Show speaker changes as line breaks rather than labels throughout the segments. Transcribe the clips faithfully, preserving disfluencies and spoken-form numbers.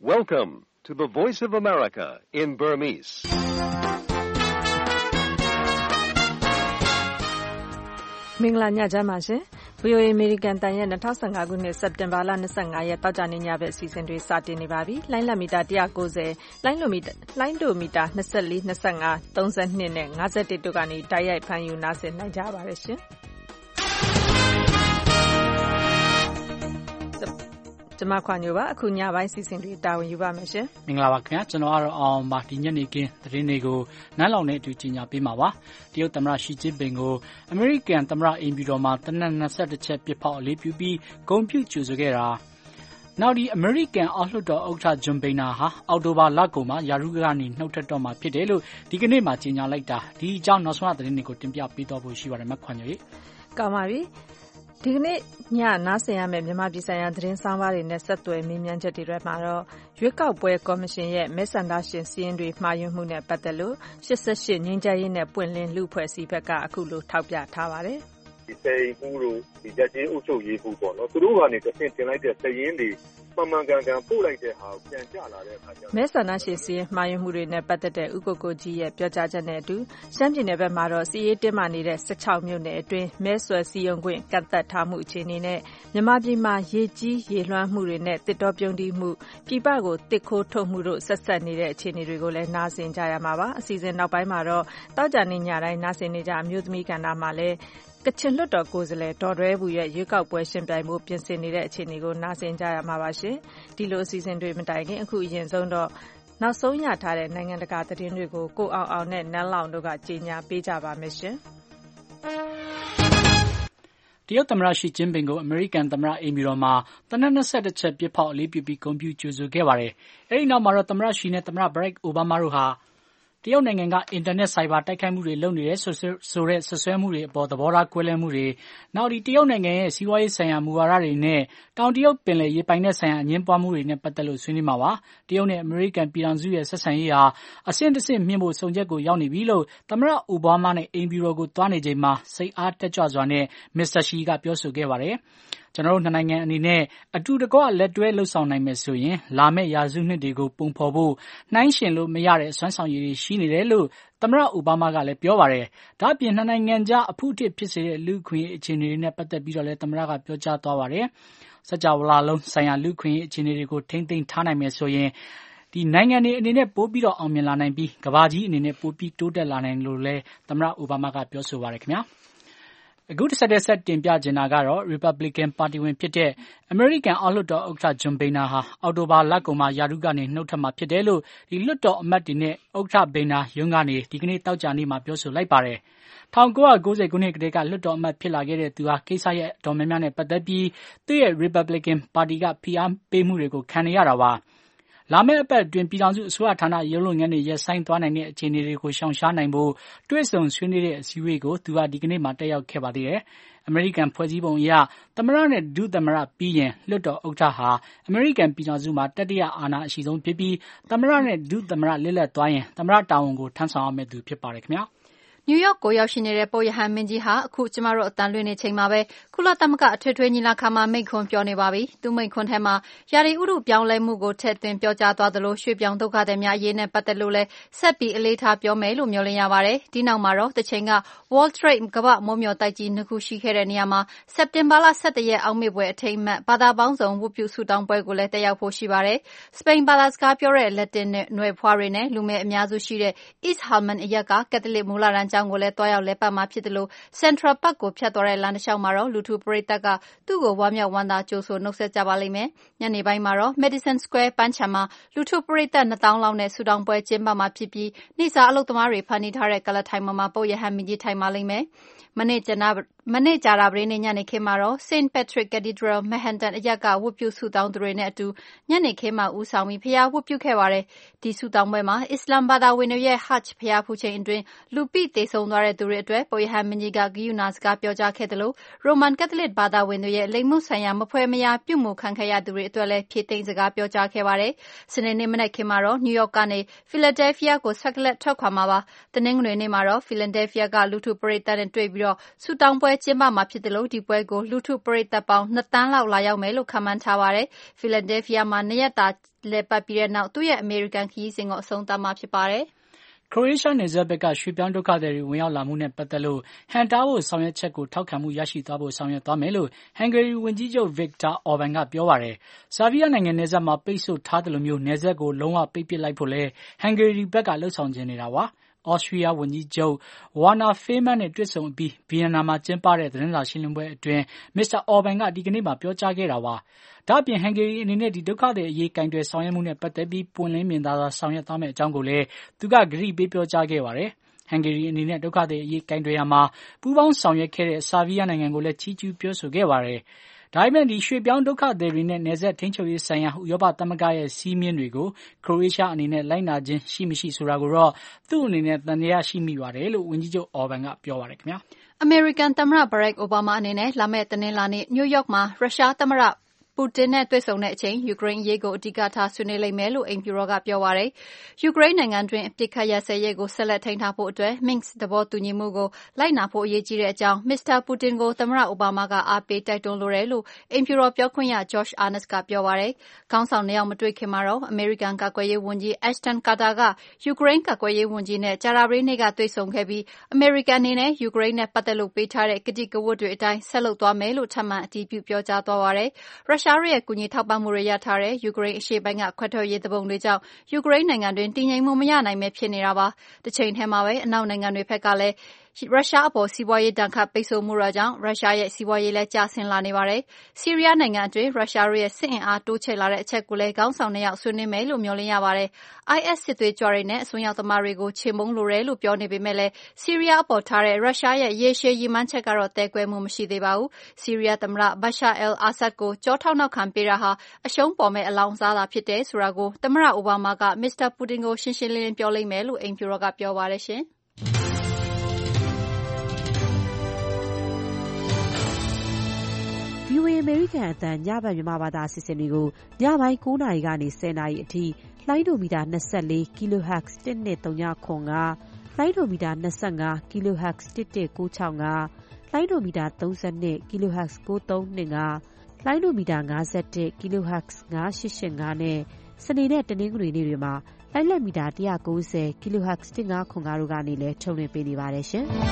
Welcome to the Voice of America in Burmese.
Mingla nya jama shin V O A American တန်ရဲ့twenty fifteenခုနှစ်စက်တင်ဘာလtwenty-fiveရက်တောက်ကြနေညဘက်အစီအစဉ်တွေစတင်နေပါပြီ။လိုင်းလက်မီတာone ninetyလိုင်းလိုမီတာလိုင်းဒိုမီတာtwenty-four, twenty-five, thirty-twoနဲ့fifty-oneတို့ကနေတိုက်ရိုက်ဖန်ယူနားဆင်နိုင်ကြပါရရှင်။ကျမခွန်ညိုပါအခုညပိုင်းစီစဉ်တွေတာဝန်ယူပါမယ်ရှင်
မင်္ဂလာပါခင်ဗျာကျွန်တော်ကတော့အောင်ပါဒီညနေခင်းသတင်းတွေကိုနန်းလောင်နဲ့အတူကြီးညာပေးမှာပါတရုတ်သမ္မတရှီကျင်းပင်ကိုအမေရိကန်သမ္မတအိမ်ဖြူတော်မှာတနက်twenty-oneချက်ပြစ်ဖောက်အလေးပြုပြီးဂုဏ်ပြုကြိုဆိုခဲ့တာနောက်ဒီအမေရိကန်အောက်လွှတ်တော်ဥက္ကဋ္ဌဂျွန်ဘိနာဟာအောက်တိုဘာလကုန်မှာယာရုကနေနှုတ်ထွက်တော့မှာဖြစ်တယ်လို့ဒီကနေ့မှကြေညာလိုက်တာဒီအကြောင်းနောက်ဆုံးသတင်းတွေကိုတင်ပြပေးတော့ဖို့ရှိပါတယ်မခွန်ညိုရေ
ကောင်းပါပြီဒီကနေ့ညနားဆင်ရမယ့်မြန်မာပြည်ဆိုင်ရာသတင်းဆောင်ပါးတွေနဲ့ဆက်သွယ်မေးမြန်းချက်တွေမှာတော့ရွေးကောက်ပွဲကော်မရှင်ရဲ့မဲဆန္ဒရှင်စီးရင်တွေမှားယွင်းမှုနဲ့ပတ်သက်လို့eighty-eightငြိမ်းချမ်းရေးနဲ့ပွင့်လင်းလူဖွဲ့စည်းဘက်ကအခုလိုထောက်ပြထားပါတယ်
ဒီစေကူတို့ဒီကြချင်းအုပ်ချုပ်ရေးဖို့ပေါ့နော်သူတို့ကနေတဆင့်တင်လိုက်တဲ့စည်ရင်းတွေမှန်မှန်ကန်ကန်ပို့လိုက်တဲ့ဟာကိုပြန်ကြလာတဲ့အခါကျတော့
မဲဆန္ဒရှင်စီးရင်မှားယွင်းမှုတွေနဲ့ပတ်သက်တဲ့ဥက္ကိုကိုကြီးရဲ့ပြောကြားချက်နဲ့အတူရှမ်းပြည်နယ်ဘက်မှာတော့စီးရေးတင်းမာနေတဲ့sixteenမြို့နယ်အတွင်းမဲဆွယ်စည်းရုံးခွင့်ကန့်သတ်ထားမှုအခြေအနေနဲ့မြန်မာပြည်မှာရေကြီးရေလွှမ်းမှုတွေနဲ့တစ်တော်ပြုံးတီးမှုပြည်ပကိုတစ်ခိုးထုတ်မှုတို့ဆက်ဆက်နေတဲ့အခြေအနေတွေကိုလည်းနားဆင်ကြရမှာပါအစီအစဉ်နောက်ပိုင်းမှာတော့တောက်ကြနေညတိုင်းနားဆင်နေကြအမျိုးသမီးကဏ္ဍမှာလည်းကချင်လွတ်တော်ကိုယ်စားလှယ်ဒေါ်တွဲဘူးရဲ့ရွေးကောက်ပွဲရှင်ပြိုင်မှုပြင်ဆင်နေတဲ့အခြေအနေကိုနားဆင်ကြရမှာပါရှင်ဒီလိုအစီအစဉ်တွေမတိုင်ခင်အခုအရင်ဆုံးတော့နောက်ဆုံးရထားတဲ့နိုင်ငံတကာသတင်းတွေကိုကိုအောင်အောင်နဲ့နန်းလောင်တို့ကကြေညာပေးကြပါမယ်ရှင်
တရုတ်သမ္မတရှီကျင်းပင်ကိုအမေရိကန်သမ္မတအိမ်ဖြူတော်မှာတနက်twenty-oneချက်ပြစ်ဖောက်အလေးပြုပြီးဂုဏ်ပြုကြိုဆိုခဲ့ပါတယ်အဲဒီနောက်မှာတော့သမ္မတရှီနဲ့သမ္မတဘရက်အိုဘားမားတို့ဟာတရုတ်နိုင်ငံကအင်တာနက်ဆိုင်ဘာတိုက်ခိုက်မှုတွေလုပ်နေတဲ့ဆိုတဲ့ဆွဆွဲမှုတွေအပေါ်သဘောထားကွဲလွဲမှုတွေနောက်ဒီတရုတ်နိုင်ငံရဲ့စီးပွားရေးဆိုင်ရာမူဝါဒတွေနဲ့တောင်တရုတ်ပင်လယ်ရေပိုင်နက်ဆိုင်ရာအငြင်းပွားမှုတွေနဲ့ပတ်သက်လို့ဆွေးနွေးမှာပါတရုတ်နဲ့အမေရိကန်ပြည်ထောင်စုရဲ့ဆက်ဆံရေးဟာအဆင့်တစ်ဆင့်မြင့်ဖို့စုံချက်ကိုရောက်နေပြီလို့သမ္မတအိုဘားမားနဲ့အိမ်ဖြူတော်ကိုသွားနေချိန်မှာစိတ်အားတက်ကြွစွာနဲ့မစ္စတာရှီကပြောဆိုခဲ့ပါတယ်ကျွန်တော်တို့နှစ်နိုင်ငံအနေနဲ့အတူတကွလက်တွဲလှုပ်ဆောင်နိုင်မယ်ဆိုရင်လာမယ့်ရာစုနှစ်တွေကိုပုံဖော်ဖို့နှိုင်းယှဉ်လို့မရတဲ့စွမ်းဆောင်ရည်တွေရှိနေတယ်လို့သမ္မတအိုဘားမားကလည်းပြောပါတယ်။ဒါ့အပြင်နှစ်နိုင်ငံကြားအဖုအထစ်ဖြစ်စေတဲ့လူ့ခွင့်ရေးအခြေအနေတွေနဲ့ပတ်သက်ပြီးတော့လည်းသမ္မတကပြောကြားသွားပါတယ်။စကြဝဠာလုံးဆိုင်ရာလူ့ခွင့်ရေးအခြေအနေတွေကိုထိန်းသိမ်းထားနိုင်မယ်ဆိုရင်ဒီနိုင်ငံတွေအနေနဲ့ပိုပြီးတော့အောင်မြင်လာနိုင်ပြီးကမ္ဘာကြီးအနေနဲ့ပိုပြီးတိုးတက်လာနိုင်လို့လည်းသမ္မတအိုဘားမားကပြောဆိုပါတယ်ခင်ဗျာ။အခုတစ်ဆက်တည်းဆက်တင်ပြချင်တာကတော့ Republican ပါတီဝင်ဖြစ်တဲ့အမေရိကန်အောက်လွှတ်တော်ဥက္ကဋ္ဌဂျွန်ဘိနာဟာအောက်တိုဘာလကုန်မှာယာရုကနေနှုတ်ထွက်မှာဖြစ်တယ်လို့ဒီလွှတ်တော်အမတ်တွေနဲ့ဥက္ကဋ္ဌဘိနာရုံးကနေဒီကနေ့တောက်ကြနေ့မှာပြောဆိုလိုက်ပါတယ်။nineteen ninetyခုနှစ်ကတည်းကလွှတ်တော်အမတ်ဖြစ်လာခဲ့တဲ့သူဟာကိစ္စရဲ့အတော်များများနဲ့ပတ်သက်ပြီးသူ့ရဲ့ Republican ပါတီကဖိအားပေးမှုတွေကိုခံနေရတာပါ။လာမယ့်အပတ်အတွင်းပြည်ထောင်စုအစိုးရဌာနရုံးလုပ်ငန်းတွေရပ်ဆိုင်းသွားနိုင်တဲ့အခြေအနေတွေကိုရှောင်ရှားနိုင်ဖို့တွေ့ဆုံဆွေးနွေးတဲ့အစည်းအဝေးကိုသူကဒီကနေ့မှတက်ရောက်ခဲ့ပါသေးတယ်။အမေရိကန်ဖွဲ့စည်းပုံအရသမ္မတနဲ့ဒုသမ္မတပြီးရင်လွှတ်တော်ဥက္ကဋ္ဌဟာအမေရိကန်ပြည်ထောင်စုမှာတတိယအာဏာအရှိဆုံးဖြစ်ပြီးသမ္မတနဲ့ဒုသမ္မတလစ်လပ်သွားရင်သမ္မတတာဝန်ကိုထမ်းဆောင်ရမယ့်သူဖြစ်ပါတယ်ခင်ဗျာ။
နယူးယောက်ကိုရောက်ရှိနေတဲ့ပုပ်ရဟန်းမင်းကြီးဟာအခုကျမတို့အတန်လွှင့်နေချိန်မှာပဲကုလသမဂ္ဂအထွေထွေညီလာခံမှာမိန့်ခွန်းပြောနေပါပြီ။သူမိန့်ခွန်းထဲမှာရာသီဥတုပြောင်းလဲမှုကိုထည့်သွင်းပြောကြားသွားသလိုရွှေ့ပြောင်းဒုက္ခသည်များအရေးနဲ့ပတ်သက်လို့လည်းဆက်ပြီးအလေးထားပြောမယ်လို့မျှော်လင့်ရပါတယ်။ဒီနောက်မှာတော့တချိန်က World Trade ကမ္ဘာ့မိုးမျှော်တိုက်ကြီးနှစ်ခုရှိခဲ့တဲ့နေရာမှာစက်တင်ဘာလoneရက်အောက်မေ့ပွဲအထိမ်းအမှတ်ဘာသာပေါင်းစုံဝတ်ပြုဆုတောင်းပွဲကိုလည်းတက်ရောက်ဖို့ရှိပါတယ်။စပိန်ဘာသာစကားပြောတဲ့လက်တင်နွယ်ဖွားတွေနဲ့လူမဲအများစုရှိတဲ့ East Halman အရပ်ကကက်သလစ်မူလတန်းကျောင်းကိုလည်းသွားရောက်လည်ပတ်မှာဖြစ်တယ်လို့ Central Park ကိုဖြတ်သွားတဲ့လမ်းတစ်လျှောက်မှာတော့လူထုပရိသတ်ကသူ့ကိုဝမ်းမြောက်ဝမ်းသာကြိုဆိုနှုတ်ဆက်ကြပါလိမ့်မယ်။ညနေပိုင်းမှာတော့ Madison Square ပန်းခြံမှာလူထုပရိသတ်နှစ်သောင်းလောက်နဲ့ဆုတောင်းပွဲကျင်းပမှာဖြစ်ပြီးနေ့စားအလုပ်သမားတွေဖန်တီးထားတဲ့ကလပ်ထိုင်ပေါ်မှာပုပ်ရဟန်းမင်းကြီးထိုင်ပါလိမ့်မယ်။မနေ့ကျနာမနေ့ကြာတာပတေးနေ့ညနေခင်းမှာတော့ Saint Patrick Cathedral Manhattan အရပ်ကဝတ်ပြုဆုတောင်းသူတွေနဲ့အတူညနေခင်းမှာဦးဆောင်ပြီးဖျားဝတ်ပြုခဲ့ပါတယ်။ဒီဆုတောင်းပွဲမှာအစ္စလာမ်ဘာသာဝင်တွေရဲ့ Hajj ဖျားဖူးချိန်အတွင်းလူပိသေဆုံးသွားတဲ့သူတွေအတွက်ပုပ်ရဟန်းမင်းကြီးကဂရုဏာစကားပြောကြားခဲ့တယ်လို့ Roman Catholic ဘာသာဝင်တွေရဲ့လိင်မှုဆိုင်ရာမဖွဲမယားပြုမှုခံခဲ့ရသူတွေအတွက်လည်းဖြည့်သိမ်းစကားပြောကြားခဲ့ပါတယ်။စနေနေ့မနက်ခင်းမှာတော့ New York ကနေ Philadelphia ကိုဆက်ကလက်ထွက်ခွာမှာပါ။တနင်္ဂနွေနေ့မှာတော့ Philadelphia ကလူထုပရိသတ်နဲ့တွေ့ပြီးတော့ဆုတောင်းပွဲကျင်းပမှာဖြစ်တယ်လို့ဒီပွဲကိုလူထုပရိသတ်ပေါင်းနှစ်သန်းလောက်လာရောက်မယ်လို့ခန့်မှန်းထားပါတယ်။ ဖီလန်ဒဲလ်ဖီးယားမှာနှစ်ရက်တာလည်ပတ်ပြီးတဲ့နောက်သူ့ရဲ့အမေရိကန်ခရီးစဉ်ကိုအဆုံးသတ်မှာဖြစ်ပါတယ်။
ခရိုအေးရှားနယ်စပ်ဘက်ကရွှေ့ပြောင်းဒုက္ခသည်တွေဝင်ရောက်လာမှုနဲ့ပတ်သက်လို့ဟန်တားဖို့ဆောင်ရွက်ချက်ကိုထောက်ခံမှုရရှိသွားဖို့ဆောင်ရွက်သွားမယ်လို့ဟန်ဂေရီဝန်ကြီးချုပ် Viktor Orban ကပြောပါတယ်။ဆာဗီးယားနိုင်ငံနယ်စပ်မှာပိတ်ဆို့ထားသလိုမျိုးနယ်စပ်ကိုလုံးဝပိတ်ပစ်လိုက်ဖို့လည်းဟန်ဂေရီဘက်ကလှုံ့ဆော်ချင်နေတာပါ။ဩစတြီးယားဝန်ကြီးချုပ် Werner Faymann နဲ့တွေ့ဆုံအပြီးဗီယင်နာမှာကျင်းပတဲ့သတင်းစာရှင်းလင်းပွဲအတွင်းမစ္စတာ Orban ကဒီကနေ့မှာပြောကြားခဲ့တာပါ။ဒါ့အပြင်ဟန်ဂေရီအနေနဲ့ဒီဒုက္ခသည်အရေးကိုင်တွယ်ဆောင်ရွက်မှုနဲ့ပတ်သက်ပြီးပွင့်လင်းမြင်သာစွာဆောင်ရွက်သွားမယ့်အကြောင်းကိုလည်းသူကကတိပေးပြောကြားခဲ့ပါတယ်။ဟန်ဂေရီအနေနဲ့ဒုက္ခသည်အရေးကိုင်တွယ်ရာမှာပူးပေါင်းဆောင်ရွက်ခဲ့တဲ့ဆာဗီးယားနိုင်ငံကိုလည်းချီးကျူးပြောဆိုခဲ့ပါတယ်။ဒါပေမဲ့ဒီရွှေ့ပြောင်းဒုက္ခသည်တွေနဲ့နယ်စပ်ထိန်းချုပ်ရေးဆိုင်ရာဥရောပသမဂ္ဂရဲ့စည်းမျဉ်းတွေကိုခရိုအေးရှားအနေနဲ့လိုက်နာခြင်းရှိမရှိဆိုတာကိုတော့သူ့အနေနဲ့သံသယရှိမိပါတယ်လို့ဝန်ကြီးချုပ် Orban ကပြောပါတယ်ခင်ဗျာ
။အမေရိကန်သမ္မတ Barack Obama အနေနဲ့လာမယ့်တနင်္လာနေ့နယူးယောက်မှာရုရှားသမ္မတပူတင်နဲ့တွေ့ဆုံတဲ့အချိန်ယူကရိန်းအရေးကိုအဓိကထားဆွေးနွေးလိမ့်မယ်လို့အိမ်ဖြူတော်ကပြောပါတယ်။ယူကရိန်းနိုင်ငံတွင်းအပစ်အခတ်ရပ်စဲရေးကိုဆက်လက်ထိန်းထားဖို့အတွက် Minsk သဘောတူညီမှုကိုလိုက်နာဖို့အရေးကြီးတဲ့အကြောင်းမစ္စတာပူတင်ကိုသမ္မတအိုဘားမားကအားပေးတိုက်တွန်းလိုတယ်လို့အိမ်ဖြူတော်ပြောခွင့်ရ Josh Earnest ကပြောပါတယ်။ခေါင်းဆောင်နှစ်ယောက်မတွေ့ခင်မှာတော့အမေရိကန်ကာကွယ်ရေးဝန်ကြီး Ashton Carter ကယူကရိန်းကာကွယ်ရေးဝန်ကြီးနဲ့ကြာသပတေးနေ့ကတွေ့ဆုံခဲ့ပြီးအမေရိကန်အနေနဲ့ယူကရိန်းနဲ့ပတ်သက်လို့ပေးထားတဲ့ကတိကဝတ်တွေအတိုင်းဆက်လုပ်သွားမယ်လို့ထပ်မံအတည်ပြုပြောကြားသွားပါတယ်။ရုရှားရဲ့ကူညီထောက်ပံ့မှုတွေရထားတဲ့ယူကရိန်းအရှေ့ပိုင်းကခွဲထွက်ရေးသူပုန်တွေကြောင့်ယူကရိန်းနိုင်ငံတွင်တည်ငြိမ်မှုမရနိုင်ပဲဖြစ်နေတာပါ။တစ်ချိန်ထဲမှာပဲအနောက်နိုင်ငံတွေဘက်ကလည်းရုရှားအပေါ်စီးပွားရေးဒဏ်ခတ်ပိတ်ဆို့မှုတွေကြောင့်ရုရှားရဲ့စီးပွားရေးလည်းကျဆင်းလာနေပါတယ်။ဆီးရီးယားနိုင်ငံအတွင်းရုရှားရဲ့စစ်အင်အားတိုးချဲ့လာတဲ့အချက်ကိုလည်းခေါင်းဆောင်နှစ်ယောက်ဆွေးနွေးမယ်လို့မျှော်လင့်ရပါတယ်။ IS စစ်သွေးကြွတွေနဲ့အစွန်းရောက်သမားတွေကိုချေမှုန်းလိုတယ်လို့ပြောနေပေမဲ့လည်းဆီးရီးယားအပေါ်ထားတဲ့ရုရှားရဲ့ရေရှည်ရည်မှန်းချက်ကတော့သဲကွဲမှုမရှိသေးပါဘူး။ဆီးရီးယားသမ္မတ Bashar al-Assad ကိုကြောထောက်နောက်ခံပေးတာဟာအရှုံးပေါ်မဲ့အလောင်းစားတာဖြစ်တယ်ဆိုတာကိုသမ္မတအိုဘားမားကမစ္စတာပူတင်ကိုရှင်းရှင်းလင်းလင်းပြောလိမ့်မယ်လို့အိမ်ဖြူတော်ကပြောပါတယ်ရှင်။
ဗွီအိုအေ အမေရိကန်အသံညဘက်မြန်မာဘာသာအစီအစဉ်တွေကိုညပိုင်း၉နာရီကနေ၁၀နာရီအထိလိုင်းဒိုမီတာ၂၄ kHz တစ်နှစ်၃ညခွန်ကလိုင်းဒိုမီတာ၂၅ kHz တစ်တစ်၉၆ငါလိုင်းဒိုမီတာ၃၂ kHz ၉၃၂ငါလိုင်းဒိုမီတာ၅၁ kHz ၅၈၈ငါနဲ့စနေနဲ့တနင်္ဂနွေနေ့တွေမှာလိုင်းလက်မီတာ၁၉၀ kHz တစ်ငါခွန်ကားတို့ကနေလည်းထုတ်လွှင့်ပေးနေပါတယ်ရှင်။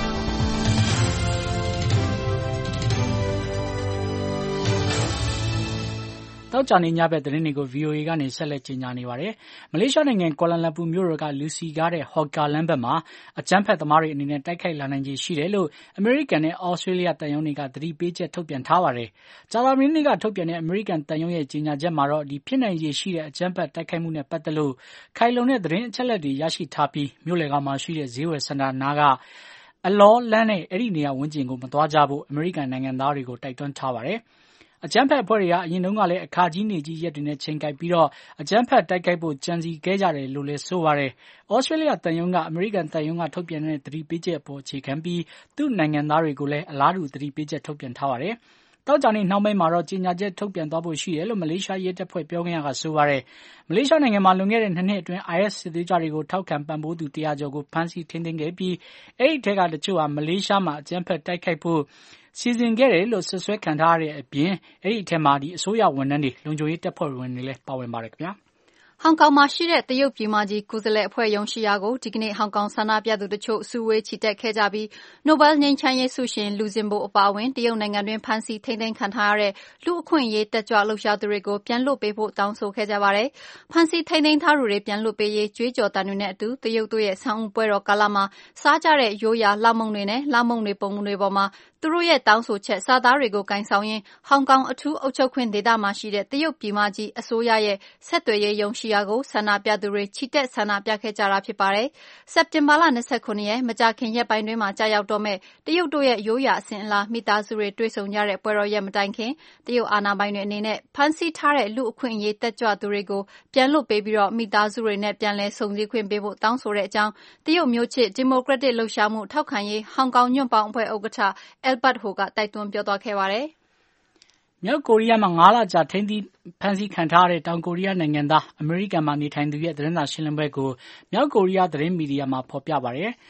တောက်ကြနေညဘက်သတင်းတွေကို ဗီအိုအေ ကနေဆက်လက်ကြေညာနေပါတယ်။မလေးရှားနိုင်ငံကွာလာလမ်ပူမြို့တော်ကလူစီကားတဲ့ဟော်ကာလမ်းဘက်မှာအကြမ်းဖက်သမားတွေအနေနဲ့တိုက်ခိုက်လာနိုင်ခြေရှိတယ်လို့အမေရိကန်နဲ့ဩစတြေးလျတန်ယုံတွေကသတိပေးချက်ထုတ်ပြန်ထားပါတယ်။ကြာသပတေးနေ့ကထုတ်ပြန်တဲ့အမေရိကန်တန်ယုံရဲ့ကြေညာချက်မှာတော့ဒီဖြစ်နိုင်ခြေရှိတဲ့အကြမ်းဖက်တိုက်ခိုက်မှုနဲ့ပတ်သက်လို့ခိုင်လုံတဲ့သတင်းအချက်အလက်တွေရရှိထားပြီးမြို့လယ်ကောင်မှာရှိတဲ့ဈေးဝယ်စင်တာနားကအလောလမ်းနဲ့အဲ့ဒီနေရာဝန်းကျင်ကိုမသွားကြဖို့အမေရိကန်နိုင်ငံသားတွေကိုတိုက်တွန်းထားပါတယ်။အကြမ်းဖက်အဖွဲ့တွေကအရင်တုန်းကလည်းအခါကြီးနေကြီးရက်တွေနဲ့ချိန်ကိုက်ပြီးတော့အကြမ်းဖက်တိုက်ခိုက်ဖို့ကြံစီခဲ့ကြတယ်လို့လည်းဆိုပါတယ်။ဩစတြေးလျတန်ယုံကအမေရိကန်တန်ယုံကထုတ်ပြန်တဲ့သတိပေးချက်အပေါ်အခြေခံပြီးသူ့နိုင်ငံသားတွေကိုလည်းအလားတူသတိပေးချက်ထုတ်ပြန်ထားပါတယ်။တောက်ကြနေနှောင်းပိုင်းမှာတော့ကြေညာချက်ထုတ်ပြန်သွားဖို့ရှိတယ်လို့မလေးရှားရဲတပ်ဖွဲ့ပြောခွင့်ရကဆိုပါတယ်။မလေးရှားနိုင်ငံမှာလွန်ခဲ့တဲ့နှစ်နှစ်အတွင်း IS စစ်သွေးကြွတွေကိုထောက်ခံပံ့ပိုးသူတရာကျော်ကိုဖမ်းဆီးထိန်းသိမ်းခဲ့ပြီးအဲ့ဒီထဲကတချို့ဟာမလေးရှားမှာအကြမ်းဖက်တိုက်ခိုက်ဖို့စီစဉ်ခဲ့တယ်လို့ဆွဆွဲခံထားရတဲ့အပြင်အဲ့ဒီအထက်မှာဒီအစိုးရဝန်ထမ်းတွေလုံခြုံရေးတပ်ဖွဲ့ဝင်တွေလည်းပါဝင်ပါတယ်ခင်ဗျာ။
ဟောင်ကောင်မှာရှိတဲ့တရုတ်ပြည်မကြီးကိုယ်စားလှယ်အဖွဲ့ရုံးရှိရာကိုဒီကနေ့ဟောင်ကောင်ဆန္ဒပြသူတချို့စုဝေးချီတက်ခဲ့ကြပြီးနိုဘယ်ငြိမ်းချမ်းရေးဆုရှင်လူဇင်ဘိုအပါအဝင်တရုတ်နိုင်ငံတွင်ဖမ်းဆီးထိန်းသိမ်းခံထားရတဲ့လူအခွင့်အရေးတက်ကြွလှုပ်ရှားသူတွေကိုပြန်လွှတ်ပေးဖို့တောင်းဆိုခဲ့ကြပါတယ်။ဖမ်းဆီးထိန်းသိမ်းထားသူတွေပြန်လွှတ်ပေးရေးကြွေးကြော်သံတွေနဲ့အတူတရုတ်တို့ရဲ့ဆောင်းဦးပွဲတော်ကာလမှာစားကြတဲ့ရိုးရာလှမုံတွေနဲ့လှမုံတွေပုံတွေပေါ်မှာသူတို့ရဲ့တောင်းဆိုချက်စာသားတွေကိုကင်ဆောင်ရင်းဟောင်ကောင်အထူးအုပ်ချုပ်ခွင့်ဒေသမှာရှိတဲ့တရုတ်ပြည်မကြီးအစိုးရရဲ့ဆက်သွယ်ရေးရုံးရှိရာကိုဆန္ဒပြသူတွေချီတက်ဆန္ဒပြခဲ့ကြတာဖြစ်ပါတယ်။စက်တင်ဘာလ၂၉ရက်မကြာခင်ရက်ပိုင်းတွင်းမှာကြာရောက်တော့မဲ့တရုတ်တို့ရဲ့ရိုးရာအစဉ်အလာမိသားစုတွေတွေ့ဆုံကြတဲ့ပွဲတော်ရက်မတိုင်ခင်တရုတ်အာဏာပိုင်တွေအနေနဲ့ဖမ်းဆီးထားတဲ့လူအခွင့်အရေးတက်ကြွသူတွေကိုပြန်လွှတ်ပေးပြီးတော့မိသားစုတွေနဲ့ပြန်လည်ဆုံစည်းခွင့်ပေးဖို့တောင်းဆိုတဲ့အကြောင်းတရုတ်မျိုးချစ်ဒီမိုကရက်တစ်လှုပ်ရှားမှုထောက်ခံရေးဟောင်ကောင်ညွန့်ပေါင်းအဖွဲ့ဥက္ကဋ္ဌ Albert Ho ကတိုက်တွန်းပြောသွားခဲ့ပါတယ်
။မြောက်ကိုရီးယားမှာငါးလကြာထိန်းသိမ်းဖမ်းဆီးခံထားရတဲ့တောင်ကိုရီးယားနိုင်ငံသားအမေရိကန်မှာနေထိုင်သူရဲ့သတင်းစာရှင်းလင်းပွဲကိုမြောက်ကိုရီးယားသတင်းမီဒီယာမှာဖော်ပြပါတယ်။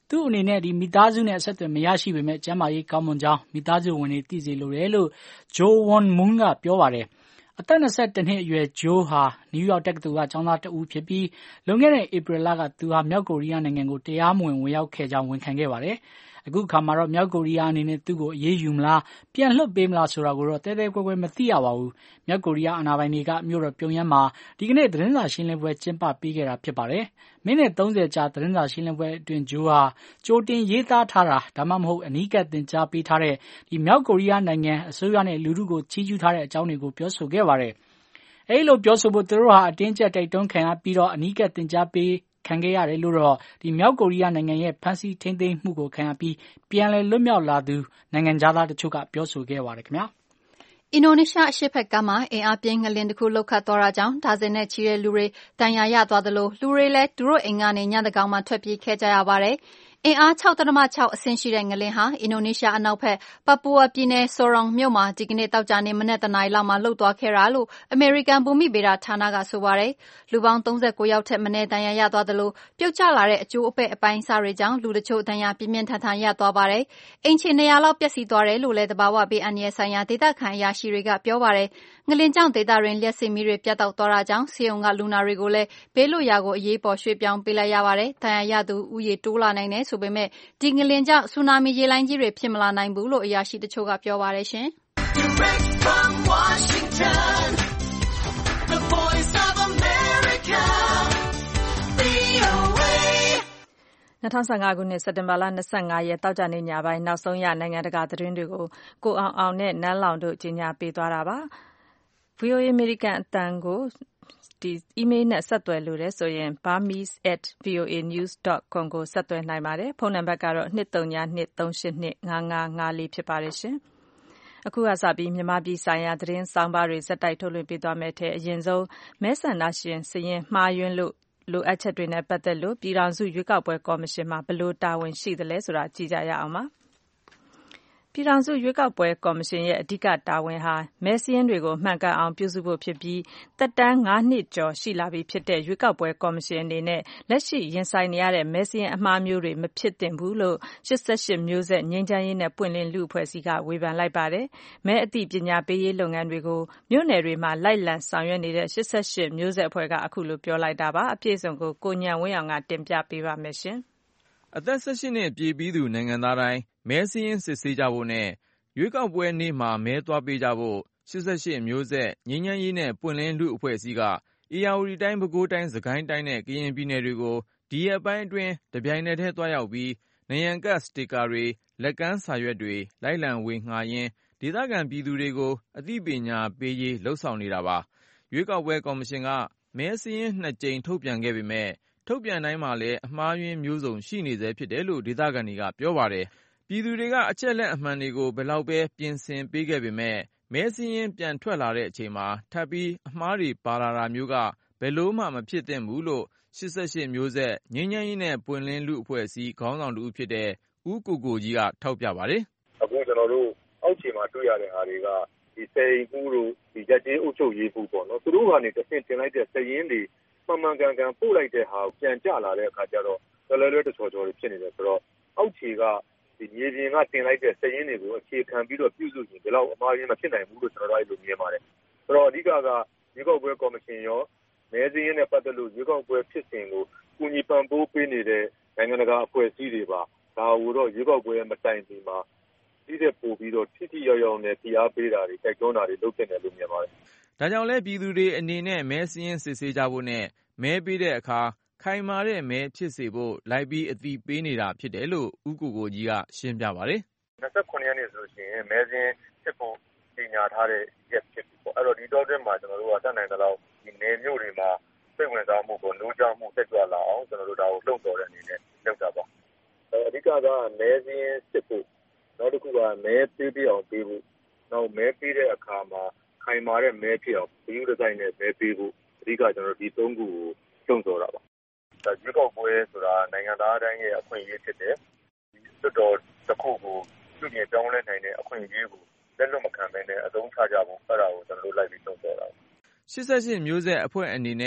သူ့အနေနဲ့ဒီမိသားစုနဲ့အဆက်အသွယ်မရရှိပေမဲ့ကျန်းမာရေးကောင်းမွန်ကြောင်းမိသားစုဝင်တွေသိစေလိုတယ်လို့ Joe Won Moon ကပြောပါတယ်။အသက်၂၁နှစ်အရွယ် Joe ဟာနယူးယောက်တက္ကသိုလ်ကကျောင်းသားတဦးဖြစ်ပြီးလွန်ခဲ့တဲ့ဧပြီလကသူဟာမြောက်ကိုရီးယားနိုင်ငံကိုတရားမဝင်ဝင်ရောက်ခဲ့ကြောင်းဝန်ခံခဲ့ပါတယ်။အခုခါမှာတော့မြောက်ကိုရီးယားအနေနဲ့သူ့ကိုအရေးယူမလားပြန်လွှတ်ပေးမလားဆိုတာကိုတော့တဲတဲကွဲကွဲမသိရပါဘူး။မြောက်ကိုရီးယားအာဏာပိုင်တွေကမြို့တော်ပြုံယမ်းမှာဒီကနေ့သတင်းစာရှင်းလင်းပွဲကျင်းပပေးခဲ့တာဖြစ်ပါတယ်။မိနစ်သုံးဆယ်ကြာသတင်းစာရှင်းလင်းပွဲအတွင်းဂျိုးဟာကြိုတင်ရေးသားထားတာဒါမှမဟုတ်အနီးကပ်သင်ကြားပေးထားတဲ့ဒီမြောက်ကိုရီးယားနိုင်ငံအစိုးရနဲ့လူထုကိုချီးကျူးထားတဲ့အကြောင်းတွေကိုပြောဆိုခဲ့ပါတယ်။အဲဒီလိုပြောဆိုဖို့သူတို့ဟာအတင်းကျပ်တိုက်တွန်းခံရပြီးတော့အနီးကပ်သင်ကြားပေးခံခဲ့ရတယ်လို့တော့ဒီမြောက်ကိုရီးယားနိုင်ငံရဲ့ဖမ်းဆီးထိန်းသိမ်းမှုကိုခံရပြီးပြန်လည်လွတ်မြောက်လာသူနိုင်ငံသားတချို့ကပြောဆိုခဲ့ပါတယ်ခင်ဗျာ
အင်ဒိုနီးရှားအရှေ့ဘက်ကမ်းမှာအင်အားပြင်းငလျင်တစ်ခုလှုပ်ခတ်သွားတာကြောင့်ဒါဇင်နဲ့ချီတဲ့လူတွေဒဏ်ရာရသွားသလိုလူတွေလည်းသူတို့အိမ်ကနေညသန်းခေါင်မှထွက်ပြေးခဲ့ကြရပါတယ်။အင်အား ၆.၆ အဆင့်ရှိတဲ့ငလျင်ဟာအင်ဒိုနီးရှားအနောက်ဘက်ပါပူဝါပြည်နယ် Sorong မြို့မှာဒီကနေ့သောကြာနေ့မနက်တနာရီလောက်မှာလှုပ်သွားခဲ့တာလို့အမေရိကန်ဘူမိဗေဒဌာနကဆိုပါတယ်။လူပေါင်းသုံးဆယ်ကိုယောက်ထက်မနည်းဒဏ်ရာရသွားသလိုပြုတ်ကျလာတဲ့အကျိုးအပဲ့အပိုင်းအစတွေကြောင့်လူတချို့ဒဏ်ရာပြင်းပြင်းထန်ထန်ရသွားပါတယ်။အိမ်ခြေ၂ရာလောက်ပျက်စီးသွားတယ်လို့လည်းသဘာဝဘေးအန္တရာယ်ဆိုင်ရာဒေသခံအရာရှိတွေကပြောပါတယ်။ငလျင်ကြောင့်ဒေသတွင်းလျှပ်စစ်မီးတွေပြတ်တောက်သွားတာကြောင့်ဆေးရုံကလူနာတွေကိုလည်းဘေးလွတ်ရာကိုအရေးပေါ်ရွှေ့ပြောင်းပေးလိုက်ရပါတယ်။ဒဏ်ရာရသူဦးရေတိုးလာနိုင်တယ်ဆိုပေမဲ့ဒီငလျင်ကြောင့်ဆူနာမီရေလှိုင်းကြီးတွေဖြစ်မလာနိုင်ဘူးလို့အရာရှိတချို့ကပြောပါတယ်ရှင်။
၂၀၁၅ခုနှစ်စက်တင်ဘာလ၂၅ရက်တောက်ကြနေ့ညပိုင်းနောက်ဆုံးရနိုင်ငံတကာသတင်းတွေကိုကိုအောင်အောင်နဲ့နန်းလောင်တို့ကြီးညာပေးသွားတာပါ။ ဗွီအိုအေ အမေရိကန်အသံကိုဒီအီးမေးလ်နဲ့ဆက်သွယ်လို့ရဆိုရင် burmese at voa news dot com ကိုဆက်သွယ်နိုင်ပါတယ်။ဖုန်းနံပါတ်ကတော့၂၃ည၂၃၈၂၅၅၅၄ဖြစ်ပါတယ်ရှင်။အခုကစပြီးမြန်မာပြည်ဆိုင်ရာသတင်းဆောင်ပါတွေဇက်တိုက်ထုတ်လွှင့်ပေးသွားမယ်တဲ့အရင်ဆုံးမဲဆန္ဒရှင်စရင်မှားယွင်းလို့လိုအပ်ချက်တွေနဲ့ပတ်သက်လို့ပြည်ထောင်စုရွေးကောက်ပွဲကော်မရှင်မှာဘယ်လိုတာဝန်ရှိသလဲဆိုတာကြည့်ကြရအောင်ပါ။ပြည်ထောင်စုရွေးကောက်ပွဲကော်မရှင်ရဲ့အဓိကတာဝန်ဟာမဲစာရင်းတွေကိုမှန်ကန်အောင်ပြုစုဖို့ဖြစ်ပြီးသက်တမ်း၅နှစ်ကျော်ရှိလာပြီဖြစ်တဲ့ရွေးကောက်ပွဲကော်မရှင်အနေနဲ့လက်ရှိရင်ဆိုင်နေရတဲ့မဲစာရင်းအမှားမျိုးတွေမဖြစ်သင့်ဘူးလို့၈၈မျိုးဆက်ငြိမ်းချမ်းရေးနဲ့ပွင့်လင်းလူ့အဖွဲ့အစည်းကဝေဖန်လိုက်ပါတယ်။မဲအသိပညာပေးရေးလုပ်ငန်းတွေကိုမြို့နယ်တွေမှာလိုက်လံဆောင်ရွက်နေတဲ့၈၈မျိုးဆက်အဖွဲ့ကအခုလိုပြောလိုက်တာပါ။အပြည့်အစုံကိုကိုညံဝင်းအောင်ကတင်ပြပေးပါမယ်ရှင်။
အသက်၁၈နှစ်ပြည့်ပြီးသူနိုင်ငံသားတိုင်းမဲစာရင်းစစ်ဆေးကြဖို့နဲ့ရွေးကောက်ပွဲနေ့မှာမဲသွားပေးကြဖို့၈၈မျိုးဆက်ငြိမ်းချမ်းရေးနဲ့ပွင့်လင်းလူ့အဖွဲ့အစည်းကဧရာဝတီတိုင်းပဲခူးတိုင်းစကိုင်းတိုင်းနဲ့ကရင်ပြည်နယ်တွေကိုဒီရက်ပိုင်းအတွင်းတပြိုင်နက်တည်းသွားရောက်ပြီးနယံကတ်စတစ်ကာတွေလက်ကမ်းစာရွက်တွေလိုက်လံဝေငှာရင်းဒေသခံပြည်သူတွေကိုအသိပညာပေးရေးလှုံ့ဆော်နေတာပါရွေးကောက်ပွဲကော်မရှင်ကမဲစာရင်းနှစ်ကြိမ်ထုတ်ပြန်ခဲ့ပေမဲ့ထုတ်ပြန်တိုင်းမှာလည်းအမှားယွင်းမျိုးစုံရှိနေသေးဖြစ်တယ်လို့ဒေသခံတွေကပြောပါတယ်ပြည်သူတွေကအချက်လက်အမှန်တွေကိုဘယ်လောက်ပဲပြင်ဆင်ပေးခဲ့ပေမဲ့မဲစာရင်းပြန်ထွက်လာတဲ့အချိန်မှာထပ်ပြီးအမှားတွေပါလာတာမျိုးကဘယ်လို့မှမဖြစ်သင့်ဘူးလို့၈၈မျိုးဆက်ငြိမ်းချမ်းရေးနဲ့ပွင့်လင်းလူ့အဖွဲ့အစည်းခေါင်းဆောင်တူဖြစ်တဲ့ဦးကိုကိုကြီးကထောက်ပြပါတယ်
အခုကျွန်တော်တို့အောက်ခြေမှာတွေ့ရတဲ့ဟာတွေကဒီစိန်ကူးတို့ဒီရက်ကျေးအုပ်ချုပ်ရေးဘူးပေါ့နော်သူတို့ကနေတစ်ဆင့်တင်လိုက်တဲ့စည်ရင်းတွေမှန်မှန်ကန်ကန်ပို့လိုက်တဲ့ဟာကိုပြန်ကြလာတဲ့အခါကျတော့လွယ်လွယ်လွယ်တချော်ချော်ဖြစ်နေတယ်ဆိုတော့အောက်ခြေကဒီမြေပြင်ကတင်လိုက်တဲ့စည်ရင်းတွေကိုအခြေခံပြီးတော့ပြုစုရင်ဒီလောက်အမှားရင်းမဖြစ်နိုင်ဘူးလို့ကျွန်တော်တို့အဲ့လိုမြင်ပါတယ်ဆိုတော့အဓိကကရွေးကောက်ပွဲကော်မရှင်ရောမဲစည်းရင်းနဲ့ပတ်သက်လို့ရွေးကောက်ပွဲဖြစ်စဉ်ကိုကူညီပံ့ပိုးပေးနေတဲ့နိုင်ငံတကာအဖွဲ့အစည်းတွေပါဒါကိုတော့ရွေးကောက်ပွဲမတိုင်မီမှာဒီတဲ့ပို့ပြီးတော့ထိထိရောက်ရောက်နဲ့ဖိအားပေးတာတွေတိုက်တွန်းတာတွေလုပ်ဖြစ်တယ်လို့မြင်ပါတယ်
ဒါကြောင့်လဲပြည်သူတွေအနေနဲ့မဲစည်းရင်းစစ်ဆေးကြဖို့နဲ့မဲပေးတဲ့အခါခိုင်မာတဲ့မဲဖြစ်စေဖို့လိုက်ပြီးအသိပေးနေတာဖြစ်တယ်လို့ဦးကိုကိုကြီးကရှင်းပြပါတယ်
၂၉ရက်နေ့ဆိုလို့ရှိရင်မဲစင်းဖြစ်ဖို့ပြင်ညာထားတဲ့ရက်ဖြစ်ပြီပေါ့အဲ့တော့ဒီတော့တွင်းမှာကျွန်တော်တို့ကတတ်နိုင်တဲ့လောက်ဒီနေမျိုးတွေမှာစိတ်ဝင်စားမှုကိုနိုးကြားမှုတက်ကြွလာအောင်ကျွန်တော်တို့ဒါကိုလှုံ့ဆော်တဲ့အနေနဲ့လုပ်တာပါအဓိကကမဲစင်းစစ်ဖို့နောက်တစ်ခုကမဲပေးပြအောင်ပေးဖို့နောက်မဲပေးတဲ့အခါမှာခိုင်မာတဲ့မဲဖြစ်အောင်ဒီလိုဒီဇိုင်းနဲ့မဲပေးဖို့အဓိကကျွန်တော်တို့ဒီသုံးခုကိုလှုံ့ဆော်တာပါဒါရွေးကောက်ပွဲဆိုတာနိုင်ငံသားတိုင်းရဲ့အခွင့်အရေးဖြစ်တယ်ဒီလွတ်တော်တစ်ခုကိုပြုပြင်ပြောင်းလဲနိုင်တဲ့အခွင့်အရေးကိုလက်လွတ်မခံဘဲနဲ့အသုံးချကြဖို့အဲ့ဒါကိုကျွန်တော်တို့လိုက်ပြီးလှုံ့ဆော်တာ
၈၈မျိုးဆက်အဖွဲ့အနေနဲ့ဒီ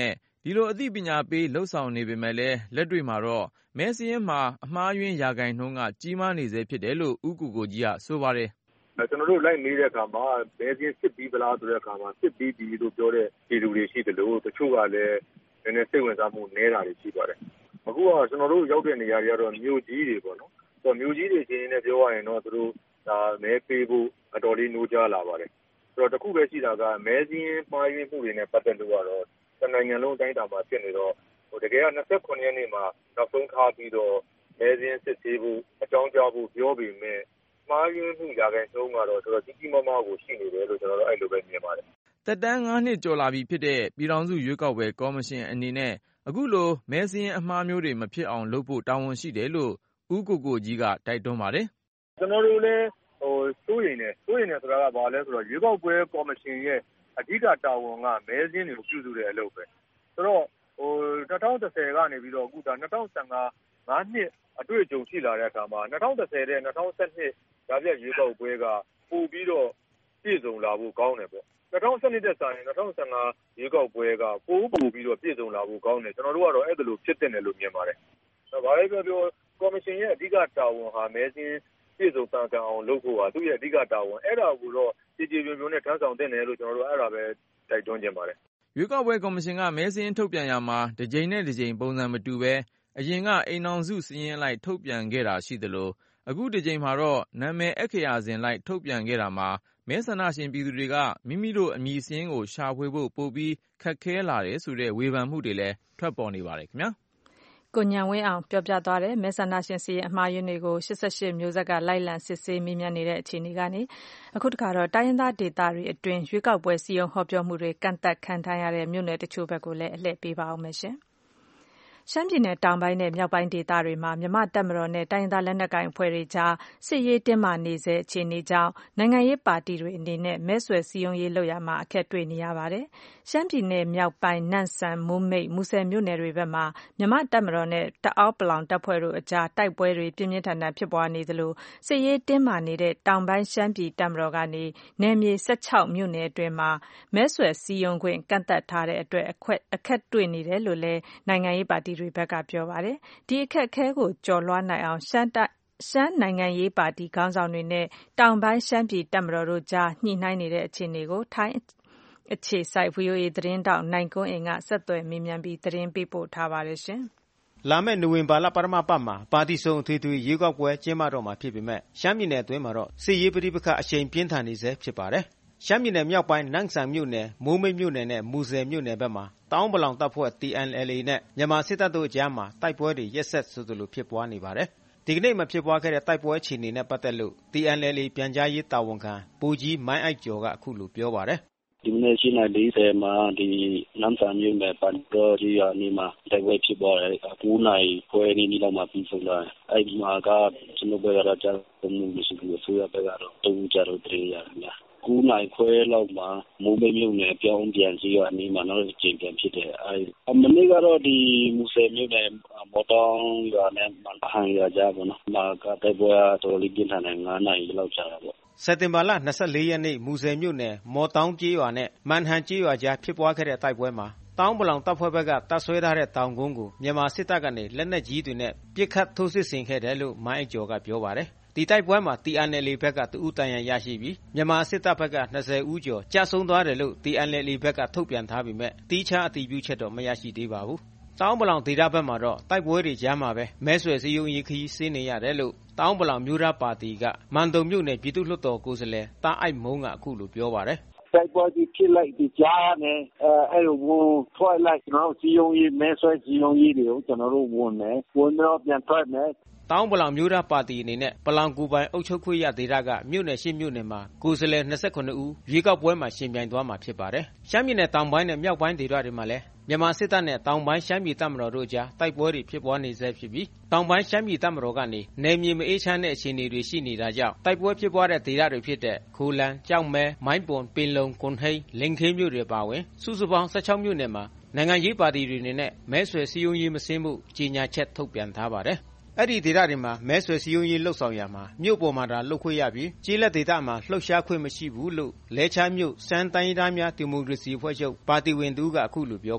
ဒီလိုအသိပညာပေးလှုပ်ဆောင်နေပေမဲ့လည်းလက်တွေ့မှာတော့မဲစာရင်းမှာအမှားယွင်းရာခိုင်နှုန်းကကြီးမားနေစေဖြစ်တယ်လို့ဦးကိုကိုကြီးကဆိုပါတယ်
ကျွန်တော်တို့လိုက်မေးတဲ့အခါမှာမဲစာရင်းစစ်ပြီးပလားဆိုတဲ့အခါမှာစစ်ပြီးပြီလို့ပြောတဲ့ပြည်သူတွေရှိတယ်လို့တချို့ကလည်းနည်းနည်းစိတ်ဝင်စားမှုနည်းတာတွေရှိပါတယ်အခုကကျွန်တော်တို့ရောက်တဲ့နေရာတွေကတော့မြို့ကြီးတွေပေါ့နော်ဆိုတော့မြို့ကြီးတွေချင်းနဲ့ပြောရရင်တော့သူတို့ဒါမဲပေးဖို့အတော်လေးနှိုးကြားလာပါတယ်ဆိုတော့တခုပဲရှိတာကမဲစင်းမှားယွင်းမှုတွေနဲ့ပတ်သက်လို့ကတော့တနိုင်ငံလုံးအတိုင်းအတာမှာဖြစ်နေတော့ဟိုတကယ်က၂၉ရက်နေ့မှာနောက်ဆုံးထားပြီးတော့မဲစင်းစစ်သေးဖို့အကြောင်းကြားဖို့ပြောပေမဲ့မှားယွင်းမှုရာခိုင်နှုန်းကတော့တော်တော်ကြီးကြီးမားမားကိုရှိနေတယ်လို့ကျွန်တော်တို့အဲ့လိုပဲမြင်ပါတယ်
သက်တမ်း၅နှစ်ကျော်လာပြီဖြစ်တဲ့ပြည်ထောင်စုရွေးကောက်ပွဲကော်မရှင်အနေနဲ့အခုလိုမဲစင်းအမှားမျိုးတွေမဖြစ်အောင်လုပ်ဖို့တာဝန်ရှိတယ်လို့ဦးကိုကိုကြီးကတိုက်တွန်းပါတယ်
ကျွန်တော်တို့လည်းဟိုစိုးရိမ်နေစိုးရိမ်နေဆိုတာကဘာလဲဆိုတော့ရွေးကောက်ပွဲကော်မရှင်ရဲ့အဓိကတာဝန်ကမဲစင်းတွေကိုပြုစုတဲ့အလုပ်ပဲဆိုတော့ဟို၂၀၁၀ကနေပြီးတော့အခုဒါ၂၀၁၅ ငါးနှစ်အတွေ့အကြုံရှိလာတဲ့အခါမှာ၂၀၁၀တဲ့၂၀၁၂ဒါပြည့်ရွေးကောက်ပွဲကပို့ပြီးတော့ပြည့်စုံလာဖို့ကောင်းတယ်ပေါ့၂၀၁၂တက်ဆိုင်၂၀၁၅ရွေးကောက်ပွဲကပို့ပို့ပြီးတော့ပြည့်စုံလာဖို့ကောင်းတယ်ကျွန်တော်တို့ကတော့အဲ့ဒါလိုဖြစ်တဲ့တယ်လို့မြင်ပါတယ်။ဘာလဲပြောပြောကော်မရှင်ရဲ့အဓိကတာဝန်ဟာမဲစင်းပြည့်စုံတန်တန်အောင်လုပ်ဖို့ဟာသူ့ရဲ့အဓိကတာဝန်အဲ့ဒါကိုတော့ကြည်ကြည်ပြည့်ပြည့်နဲ့ထမ်းဆောင်တဲ့တယ်လို့ကျွန်တော်တို့အဲ့ဒါပဲတိုက်တွန်းကြပါတယ်
။ရွေးကောက်ပွဲကော်မရှင်ကမဲစင်းထုတ်ပြန်ရမှာတစ်ကြိမ်နဲ့တစ်ကြိမ်ပုံစံမတူပဲအရင်ကအိမ်အောင်စုစည်းရင်လိုက်ထုတ်ပြန်ခဲ့တာရှိသလိုအခုတစ်ကြိမ်မှာတော့နာမည်အခရာစဉ်လိုက်ထုတ်ပြန်ခဲ့တာမှာမဲဆန္ဒရှင်ပြည်သူတွေကမိမိတို့အမည်စင်းကိုရှာဖွေဖို့ပို့ပြီးခက်ခဲလာတယ်ဆိုတဲ့ဝေဖန်မှုတွေလည်းထွက်ပေါ်နေပါတယ်ခင်ဗျာ
ကိုညံဝင်းအောင်ပြောပြသွားတဲ့မဲဆန္ဒရှင်စီရဲ့အမှားယွင်းတွေကို၈၈မျိုးဆက်ကလိုက်လံစစ်ဆေးမေးမြန်းနေတဲ့အခြေအနေကနေအခုတခါတော့တိုင်းရင်းသားဒေသတွေအတွင်းရွေးကောက်ပွဲစည်းရုံးဟောပြောမှုတွေကန့်သက်ခံထားရတဲ့မြို့နယ်တချို့ဘက်ကိုလည်းအလှည့်ပေးပါအောင်မယ်ရှင်ရှမ်းပြည်နယ်တောင်ပိုင်းနဲ့မြောက်ပိုင်းဒေသတွေမှာမြန်မာ့တပ်မတော်နဲ့တိုင်းရင်းသားလက်နက်ကိုင်အဖွဲ့တွေကြားစစ်ရေးတင်းမာနေဆဲအခြေအနေကြောင့်နိုင်ငံရေးပါတီတွေအနေနဲ့မဲဆွယ်စည်းရုံးရေးလုပ်ရမှာအခက်တွေ့နေရပါတယ်။ရှမ်းပြည်နယ်မြောက်ပိုင်းနန့်ဆန်မိုးမိတ်မူဆယ်မြို့နယ်တွေဘက်မှာမြန်မာ့တပ်မတော်နဲ့တအောက်ပလောင်တပ်ဖွဲ့တို့အကြားတိုက်ပွဲတွေပြင်းပြင်းထန်ထန်ဖြစ်ပွားနေသလိုစစ်ရေးတင်းမာနေတဲ့တောင်ပိုင်းရှမ်းပြည်တပ်မတော်ကနေနယ်မြေ၁၆မြို့နယ်အတွင်းမှာမဲဆွယ်စည်းရုံးခွင့်ကန့်သတ်ထားတဲ့အတွက်အခက်တွေ့နေတယ်လို့လည်းနိုင်ငံရေးပါတီတွေဘက်ကပြောပါတယ်။ဒီအခက်အခဲကိုကျော်လွှားနိုင်အောင်ရှမ်းရှမ်းနိုင်ငံရေးပါတီခေါင်းဆောင်တွေနဲ့တောင်ပိုင်းရှမ်းပြည်တပ်မတော်တို့ကြားညှိနှိုင်းနေတဲ့အခြေအနေကိုထိုင်းအခြေစိုက် ဗွီအိုအေသတင်းတောက်နိုင်ကွန်းအိမ်ကဆက်သွယ်မေးမြန်းပြီးသတင်းပေးပို့ထားပါတယ်ရှင်
။လာမယ့်နိုဝင်ဘာလပထမပတ်မှာပါတီစုံအထွေထွေရွေးကောက်ပွဲကျင်းပတော့မှာဖြစ်ပေမဲ့ရှမ်းပြည်နယ်အတွင်းမှာတော့စစ်ရေးပဋိပက္ခအရှိန်ပြင်းထန်နေဆဲဖြစ်ပါတယ်။ရှမ်းပြည်နယ်မြောက်ပိုင်းနန့်ဆန်မြို့နယ်မိုးမိတ်မြို့နယ်နဲ့မူဆယ်မြို့နယ်ဘက်မှာတောင်ပလောင်တပ်ဖွဲ့ T N L A နဲ့မြန်မာစစ်တပ်တို့အကြားမှာတိုက်ပွဲတွေရက်ဆက်ဆိုသလိုဖြစ်ပွားနေပါတယ်။ဒီကနေ့မှဖြစ်ပွားခဲ့တဲ့တိုက်ပွဲအခြေအနေနဲ့ပတ်သက်လို့ T N L A ပြန်ကြားရေးတာဝန်ခံပူကြီးမိုင်းအိုက်ကျော်ကအခုလိုပြောပါတယ်
။ဒီနေ့ရှိနေလေးဆယ်မှာဒီနမ်ဆန်မြို့နယ်ပတ်တော်ကြီးအနီးမှာတိုက်ပွဲဖြစ်ပွားတယ်။၉နာရီခွဲနေနေလောက်မှပြီးဆုံးလာတယ်။အဲဒီမှာကကျွန်တော်ဘက်ကတော့ကြားမှုမရှိဘူးအစိုးရဘက်ကတော့တုံးကြတော့တရေရတယ်။၉နာရီခွဲလောက်မှာမိုးမိတ်မြို့နယ်ပြောင်းပြန်စီရအနီးမှာနောက်တစ်ကြိမ်ပြန်ဖြစ်တယ်။အဲမနေ့ကတော့ဒီမူဆယ်မြို့နယ်မော်တောင်းရွာနဲ့မန်ဟန်ရွာကြားပေါ့နော်။မှာကတိုက်ပွဲတော်လေးပြင်းထန်တယ်၅နာရီလောက်ကြာတာပေါ့
။စက်တင်ဘာလ၂၄ရက်နေ့မူဆယ်မြို့နယ်မော်တောင်းကျေးရွာနဲ့မန်ဟန်ကျေးရွာကြားဖြစ်ပွားခဲ့တဲ့တိုက်ပွဲမှာတောင်ပလောင်တပ်ဖွဲ့ဘက်ကတပ်ဆွဲထားတဲ့တောင်ကုန်းကိုမြန်မာစစ်တပ်ကနေလက်နက်ကြီးတွေနဲ့ပစ်ခတ်ထိုးစစ်ဆင်ခဲ့တယ်လို့မိုင်းအကျော်ကပြောပါတယ်။ဒီတိုက်ပွဲမှာ T N L A ဘက်ကတဦးတန်ရန်ရရှိပြီးမြန်မာစစ်တပ်ဘက်က၂၀ဦးကျော်ကြာဆုံးသွားတယ်လို့ T N L A ဘက်ကထုတ်ပြန်ထားပေမဲ့တီးခြားအတည်ပြုချက်တော့မရရှိသေးပါဘူး။တောင်ပလောင်ဒေသဘက်မှာတော့တိုက်ပွဲတွေကြားမှာပဲမဲဆွယ်စည်းရုံးရေးခရီးဆင်းနေရတယ်လို့တောင်ပလောင်မျိုးသားပါတီကမန်တုံမြို့နယ်ပြည်သူ့လွှတ်တော်ကိုယ်စားလှယ်တာအိုက်မုံကအခုလိုပြောပါတယ်
။တိုက်ပွဲကြီးဖြစ်လိုက်ဒီကြားနဲ့အဲအဲ့လိုဝင်ထွက်လိုက်ကျွန်တော်တို့စီယုံရေးမဲဆွဲစီယုံရေးတွေကိုကျွန်တော်တို့ဝင်မယ်ဝင်တော့ပြန်ထွက်မယ်
တောင်ပလောင်မျိုးသားပါတီအနေနဲ့ပလောင်ကူပိုင်အုပ်ချုပ်ခွင့်ရဒေသကမြို့နယ်ရှစ်မြို့နယ်မှာကိုယ်စားလှယ်၂၇ဦးရွေးကောက်ပွဲမှာရှင်ပြိုင်သွားမှာဖြစ်ပါတယ်။ရှမ်းပြည်နယ်တောင်ပိုင်းနဲ့မြောက်ပိုင်းဒေသတွေမှာလည်းမြန်မာစစ်တပ်နဲ့တောင်ပိုင်းရှမ်းပြည်တပ်မတော်တို့ကြားတိုက်ပွဲတွေဖြစ်ပွားနေဆဲဖြစ်ပြီးတောင်ပိုင်းရှမ်းပြည်တပ်မတော်ကနေနယ်မြေမအေးချမ်းတဲ့အခြေအနေတွေရှိနေတာကြောင့်တိုက်ပွဲဖြစ်ပွားတဲ့ဒေသတွေဖြစ်တဲ့ခိုလန်၊ကြောက်မဲ၊မိုင်းပွန်၊ပင်လုံ၊ကွန်ဟိန်း၊လင်ခေးမြို့တွေပါဝင်စုစုပေါင်း၁၆မြို့နယ်မှာနိုင်ငံရေးပါတီတွေအနေနဲ့မဲဆွယ်စည်းရုံးရေးမဆင်းမှုကြေညာချက်ထုတ်ပြန်ထားပါတယ်။အဲ့ဒီဒေသတွေမှာမဲဆွယ်စည်းရုံးရေးလှုပ်ဆောင်ရမှာမြို့ပေါ်မှာဒါလှုပ်ခွင့်ရပြီးကျေးလက်ဒေသမှာလှုပ်ရှားခွင့်မရှိဘူးလို့လဲချားမြို့စမ်းတိုင်းသားများဒီမိုကရေစီအဖွဲ့ချုပ်ပါတီဝင်သူကအခုလိုပြောပါတယ်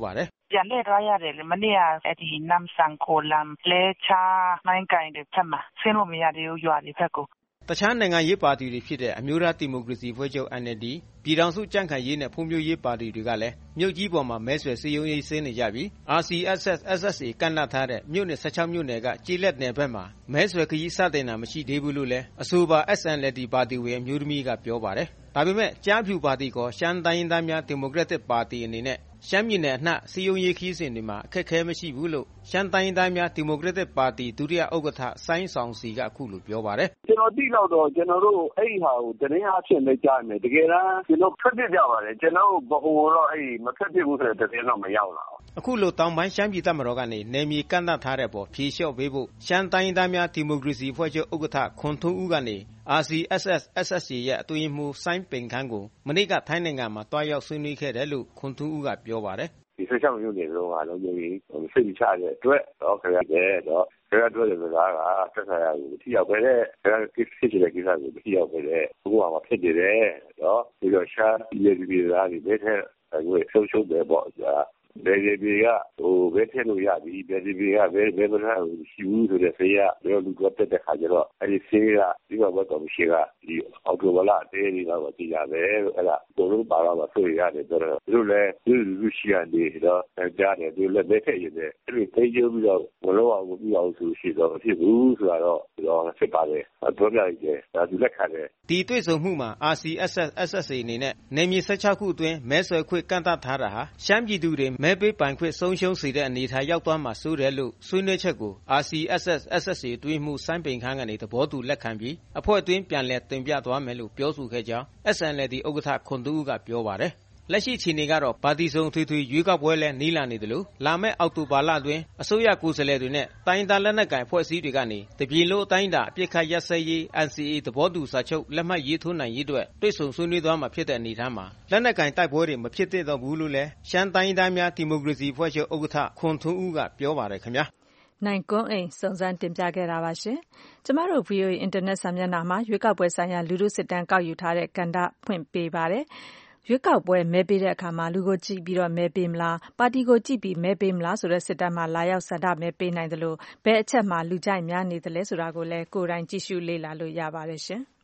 ပြန်လှည့်သွားရတယ်လေမနေ့ကအဲ့ဒီနမ်ဆန်ခိုလမ်လဲချာမိုင်းကိုင်တွေဖက်မှာဆင်းလို့မရသေးဘူးရွာတွေဖက်ကို
တခြားနိုင်ငံရေးပါတီတွေဖြစ်တဲ့အမျိုးသားဒီမိုကရေစီဖွဲ့ချုပ် N L D ပြည်ထောင်စုကြံ့ခိုင်ရေးနဲ့ဖွံ့ဖြိုးရေးပါတီတွေကလည်းမြို့ကြီးပေါ်မှာမဲဆွယ်စည်းရုံးရေးဆင်းနေကြပြီး R C S S S S A ကန့်လန့်ထားတဲ့မြို့နယ်၁၆မြို့နယ်ကကြေးလက်နယ်ဘက်မှာမဲဆွယ်ခရီးစတင်တာမရှိသေးဘူးလို့လည်းအဆိုပါ S N L D ပါတီဝင်အမျိုးသမီးကပြောပါတယ်။ဒါပေမဲ့ကြားဖြူပါတီကရှမ်းတိုင်းရင်းသားများဒီမိုကရက်တစ်ပါတီအနေနဲ့ရှမ်းပြည်နယ်အနှံ့စီယုံရေးခီးစဉ်တွေမှာအခက်ခဲမရှိဘူးလို့ရှမ်းတိုင်းသားများဒီမိုကရက်တစ်ပါတီဒုတိယဥက္ကဋ္ဌစိုင်းဆောင်စီကအခုလိုပြောပါတယ်
။ကျွန်တော်သိတော့တော့ကျွန်တော်တို့အဲ့ဒီဟာကိုတရင်အဖြစ်နဲ့ကြားမယ်တကယ်တမ်းကျွန်တော်ဖက်ပြကြပါတယ်ကျွန်တော်ဘဟိုတော့အဲ့မဖက်ပြဘူးဆိုတဲ့တရင်တော့မရောက်လာဘူး
အခုလိုတောင်ပိုင်းရှမ်းပြည်တပ်မတော်ကနေနယ်မြေကန့်သတ်ထားတဲ့ပေါ်ဖြေလျှော့ပေးဖို့ရှမ်းတိုင်းသားများဒီမိုကရေစီဖွဲ့ချုပ်ဥက္ကဋ္ဌခွန်ထွန်းဦးကနေ R C S S S S A ရဲ့အတွင်းမှုစိုင်းပင်ခန်းကိုမနေ့ကထိုင်းနိုင်ငံမှာတွားရောက်ဆွေးနွေးခဲ့တယ်လို့ခွန်ထွန်းဦးကပြောပါတယ်
ဒီဆက်ချောင်းမြို့နယ်လုံးကလုံးကြီးစိတ်ချတဲ့အတွက်တော့ခရတဲ့တော့ခရတဲ့စကားကဆက်ဆံရကိုထိရောက်ပဲတဲ့ခရကိစ္စဖြစ်တဲ့ကိစ္စကိုထိရောက်ပဲတဲ့ဘုရားမှာဖြစ်နေတယ်တော့ဒီတော့ရှားပြည်ပြည်သားတွေဘယ်ထက်အခုဆုံးရှုံးတယ်ပေါ့ကြာဘယ်ဒီပြည်ကဟိုဘယ်ထက်လို့ရပြီဘယ်ဒီပြည်ကဘယ်ဘယ်မှာရှိဘူးဆိုတဲ့ဆေးရဘယ်လိုလုပ်တဲ့ခါကျတော့အဲ့ဒီဆေးကဒီဘက်ကတော့ရှိကဒီအော်တိုဝလာတေးဒီတော့ကြည့်ရတယ်အဲ့ဒါဘလို့ပါတော့ဆိုရတယ်တော့ဒီလိုလဲဒီလူရှိရတယ်တော့ကြားတယ်ဒီလည်းဘယ်ထက်ရတယ်အဲ့ဒီသိကြပြီးတော့ဘလို့အောင်ပြီးအောင်ဆိုရှိတော့ဖြစ်ဘူးဆိုတော့တော့ဖြစ်ပါတယ်အတော့ပြရတယ်ဒါဒီလက်ခံတယ်
ဒီတွေ့ဆုံမှုမှာ R C S S S S A အနေနဲ့နယ်မြေ၁၆ခုအတွင်းမဲဆွယ်ခွင့်ကန့်သတ်ထားတာဟာရှမ်းပြည်သူတွေမဲပေးပိုင်ခွင့်ဆုံးရှုံးစေတဲ့အနေအထားရောက်သွားမှာစိုးတယ်လို့ဆွေးနွေးချက်ကို R C S S S S A တွင်းမှုစိုင်းပိန်ခန်းကနေသဘောတူလက်ခံပြီးအဖွဲ့အတွင်းပြန်လည်တင်ပြသွားမယ်လို့ပြောဆိုခဲ့ကြောင်း S N L D ဥက္ကဋ္ဌခွန်တူးကပြောပါတယ်လက်ရှိအခြေအနေကတော့ပါတီစုံထွေထွေရွေးကောက်ပွဲလဲနီးလာနေတယ်လို့လာမယ့်အောက်တိုဘာလအတွင်းအစိုးရကိုယ်စားလှယ်တွေနဲ့တိုင်းဒေသလက်နက်ကိုင်ဖွဲ့စည်းတွေကနေတပြည်လုံးအတိုင်းအတာအပြစ်ခတ်ရပ်စဲရေး N C A သဘောတူစာချုပ်လက်မှတ်ရေးထိုးနိုင်ရေးအတွက်တွေ့ဆုံဆွေးနွေးသွားမှာဖြစ်တဲ့အနေအထားမှာလက်နက်ကိုင်တိုက်ပွဲတွေမဖြစ်သင့်တော့ဘူးလို့လဲရှမ်းတိုင်းသားများဒီမိုကရေစီဖွဲ့ချုပ်ဥက္ကဋ္ဌခွန်ထွန်းဦးကပြောပါတယ်ခင်ဗျာ
နိုင်ကွန်းအိမ်စုံစမ်းတင်ပြခဲ့တာပါရှင်။ကျမတို့ V O A အင်တာနက်စာမျက်နှာမှာရွေးကောက်ပွဲဆိုင်ရာလူထုစစ်တမ်းကောက်ယူထားတဲ့ကဏ္ဍဖွင့်ပေးပါတယ်။ရွေးကောက်ပွဲမဲပေးတဲ့အခါမှာလူကိုကြည့်ပြီးတော့မဲပေးမလားပါတီကိုကြည့်ပြီးမဲပေးမလားဆိုတဲ့စစ်တမ်းမှာလာရောက်ဆန္ဒမဲပေးနိုင်တယ်လို့ဘယ်အချက်မှာလူကြိုက်များနေတယ်လဲဆိုတာကိုလည်းကိုယ်တိုင်ကြည့်ရှုလေ့လာလို့ရပါတယ်ရှင်။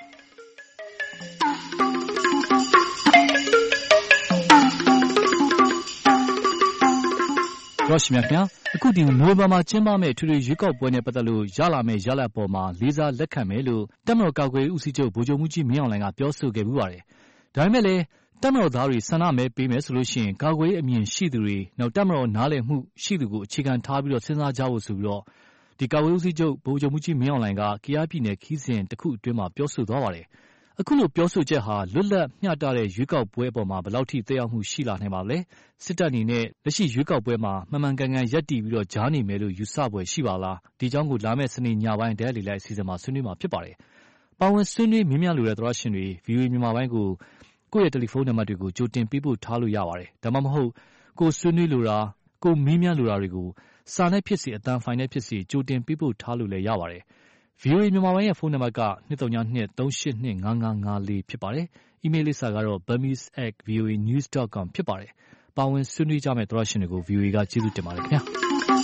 ရောရှိမြခင်အခုဒီနိုဝင်ဘာမှာကျင်းပမယ့်ထူးထူးရွေးကောက်ပွဲနဲ့ပတ်သက်လို့ရလာမယ့်ရလဒ်ပေါ်မှာလေးစားလက်ခံမယ်လို့တပ်မတော်ကာကွယ်ရေးဦးစီးချုပ်ဗိုလ်ချုပ်မှူးကြီးမင်းအောင်လှိုင်ကပြောဆိုခဲ့ပူပါတယ်။ဒါပေမဲ့လည်းတပ်မတော်သားတွေဆန္ဒမဲပေးမယ်ဆိုလို့ရှိရင်ကာကွယ်ရေးအမြင်ရှိသူတွေနောက်တပ်မတော်နားလည်မှုရှိသူကိုအခြေခံထားပြီးတော့စဉ်းစားကြဖို့ဆိုပြီးတော့ဒီကာကွယ်ရေးဦးစီးချုပ်ဗိုလ်ချုပ်မှူးကြီးမင်းအောင်လှိုင်ကကယားပြည်နယ်ခီးစဉ်တစ်ခုအတွင်းမှာပြောဆိုသွားပါတယ်။အခုလိုပြောဆိုချက်ဟာလွတ်လပ်မျှတတဲ့ရွေးကောက်ပွဲအပေါ်မှာဘယ်လောက်ထိသက်ရောက်မှုရှိလာနိုင်ပါလဲ။စစ်တပ်အနေနဲ့လက်ရှိရွေးကောက်ပွဲမှာမှန်မှန်ကန်ကန်ရပ်တည်ပြီးတော့ကြားနေမယ်လို့ယူဆဖွယ်ရှိပါလား။ဒီအကြောင်းကိုလာမယ့်စနေညပိုင်းတဲလီလိုက်အစီအစဉ်မှာဆွေးနွေးမှာဖြစ်ပါတယ်။ပါဝင်ဆွေးနွေးမြင်မြလို့တဲ့သရရှင်တွေ V O A မြန်မာပိုင်းကိုကိုယ့်ရဲ့တယ်လီဖုန်းနံပါတ်တွေကိုကြိုတင်ပေးပို့ထားလို့ရပါတယ်။ဒါမှမဟုတ်ကိုဆွေးနွေးလိုတာကိုမင်းမြလိုတာတွေကိုစာနဲ့ဖြစ်စီအတန်းဖိုင်နဲ့ဖြစ်စီကြိုတင်ပေးပို့ထားလို့လည်းရပါတယ်။ V O A မြန်မာပိုင်းရဲ့ဖုန်းနံပါတ်က၂၃၂ ၃၈၂ ၅၅၅၄ဖြစ်ပါတယ်။ အီးမေးလ်လိပ်စာကတော့ burmese at voanews dot com ဖြစ်ပါတယ်။ပါဝင်ဆွေးနွေးကြမယ့်သရရှင်တွေကို V O A ကကျေးဇူးတင်ပါတယ်ခင်ဗျာ။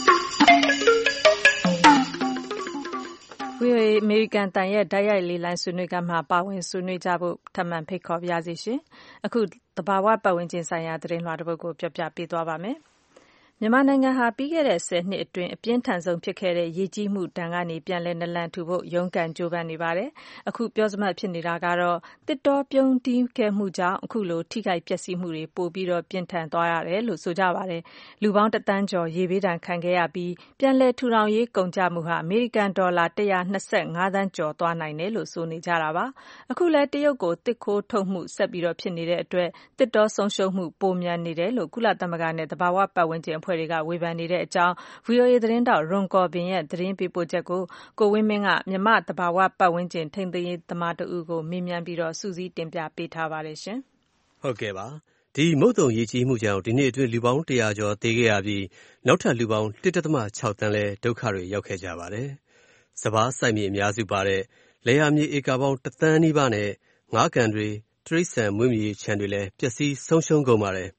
V O A အမေရိကန်အသံရဲ့တိုက်ရိုက်လေ့လာဆွေးနွေးခန်းမှာပါဝင်ဆွေးနွေးကြဖို့ထပ်မံဖိတ်ခေါ်ပါရစေရှင်။အခုသဘာဝပတ်ဝန်းကျင်ဆိုင်ရာသတင်းလွှာတစ်ပုဒ်ကိုပြောပြပေးသွားပါမယ်။မြန်မာနိုင်ငံဟာပြီးခဲ့တဲ့ဆယ်နှစ်အတွင်းအပြင်းထန်ဆုံးဖြစ်ခဲ့တဲ့ရေကြီးမှုဒဏ်ကနေပြန်လည်နလန်ထူဖို့ရုန်းကန်ကြိုးပမ်းနေပါတယ်။အခုပြောစမှတ်ဖြစ်နေတာကတော့တစ်တောပြုန်းတီးခဲ့မှုကြောင့်အခုလိုထိခိုက်ပျက်စီးမှုတွေပိုပြီးတော့ပြင်းထန်သွားရတယ်လို့ဆိုကြပါတယ်။လူပေါင်းတစ်သန်းကျော်ရေဘေးဒဏ်ခံခဲ့ရပြီးပြန်လည်ထူထောင်ရေးကုန်ကျမှုဟာအမေရိကန်ဒေါ်လာ၁၂၅သန်းကျော်သွားနိုင်တယ်လို့ဆိုနေကြတာပါ။အခုလည်းတရုတ်ကိုတစ်ခိုးထုတ်မှုဆက်ပြီးတော့ဖြစ်နေတဲ့အတွက်တစ်တောဆုံးရှုံးမှုပိုမြန်နေတယ်လို့ကုလသမဂ္ဂနဲ့သဘာဝပတ်ဝန်းကျင်အဖွဲ့တွေကဝေဖန်နေတဲ့အကြောင်း V O A သတင်းတောက်ရွန်ကော်ပင်ရဲ့သတင်းပေးပို့ချက်ကိုကိုဝင်းမင်းကမြန်မာသဘာဝပတ်ဝန်းကျင်ထိန်းသိမ်းရေးသမားတဦးကိုမေးမြန်းပြီးတော့စူးစီးတင်ပြပေးထားပါတယ်ရှင်
။ဟုတ်ကဲ့ပါ။ဒီမုတ်တုံရေကြီးမှုကြောင့်ဒီနေ့အတွင်းလူပေါင်းတရာကျော်သေခဲ့ရပြီးနောက်ထပ်လူပေါင်း၁.၆တန်းလဲဒုက္ခတွေရောက်ခဲ့ကြပါတယ်။စပါးစိုက်မြေအများစုပါတဲ့လယ်ယာမြေဧကပေါင်းတစ်သန်းနီးပါးနဲ့ငါးကန်တွေတိရစ္ဆာန်မွေးမြူရေးခြံတွေလည်းပျက်စီးဆုံးရှုံးကုန်ပါတယ်။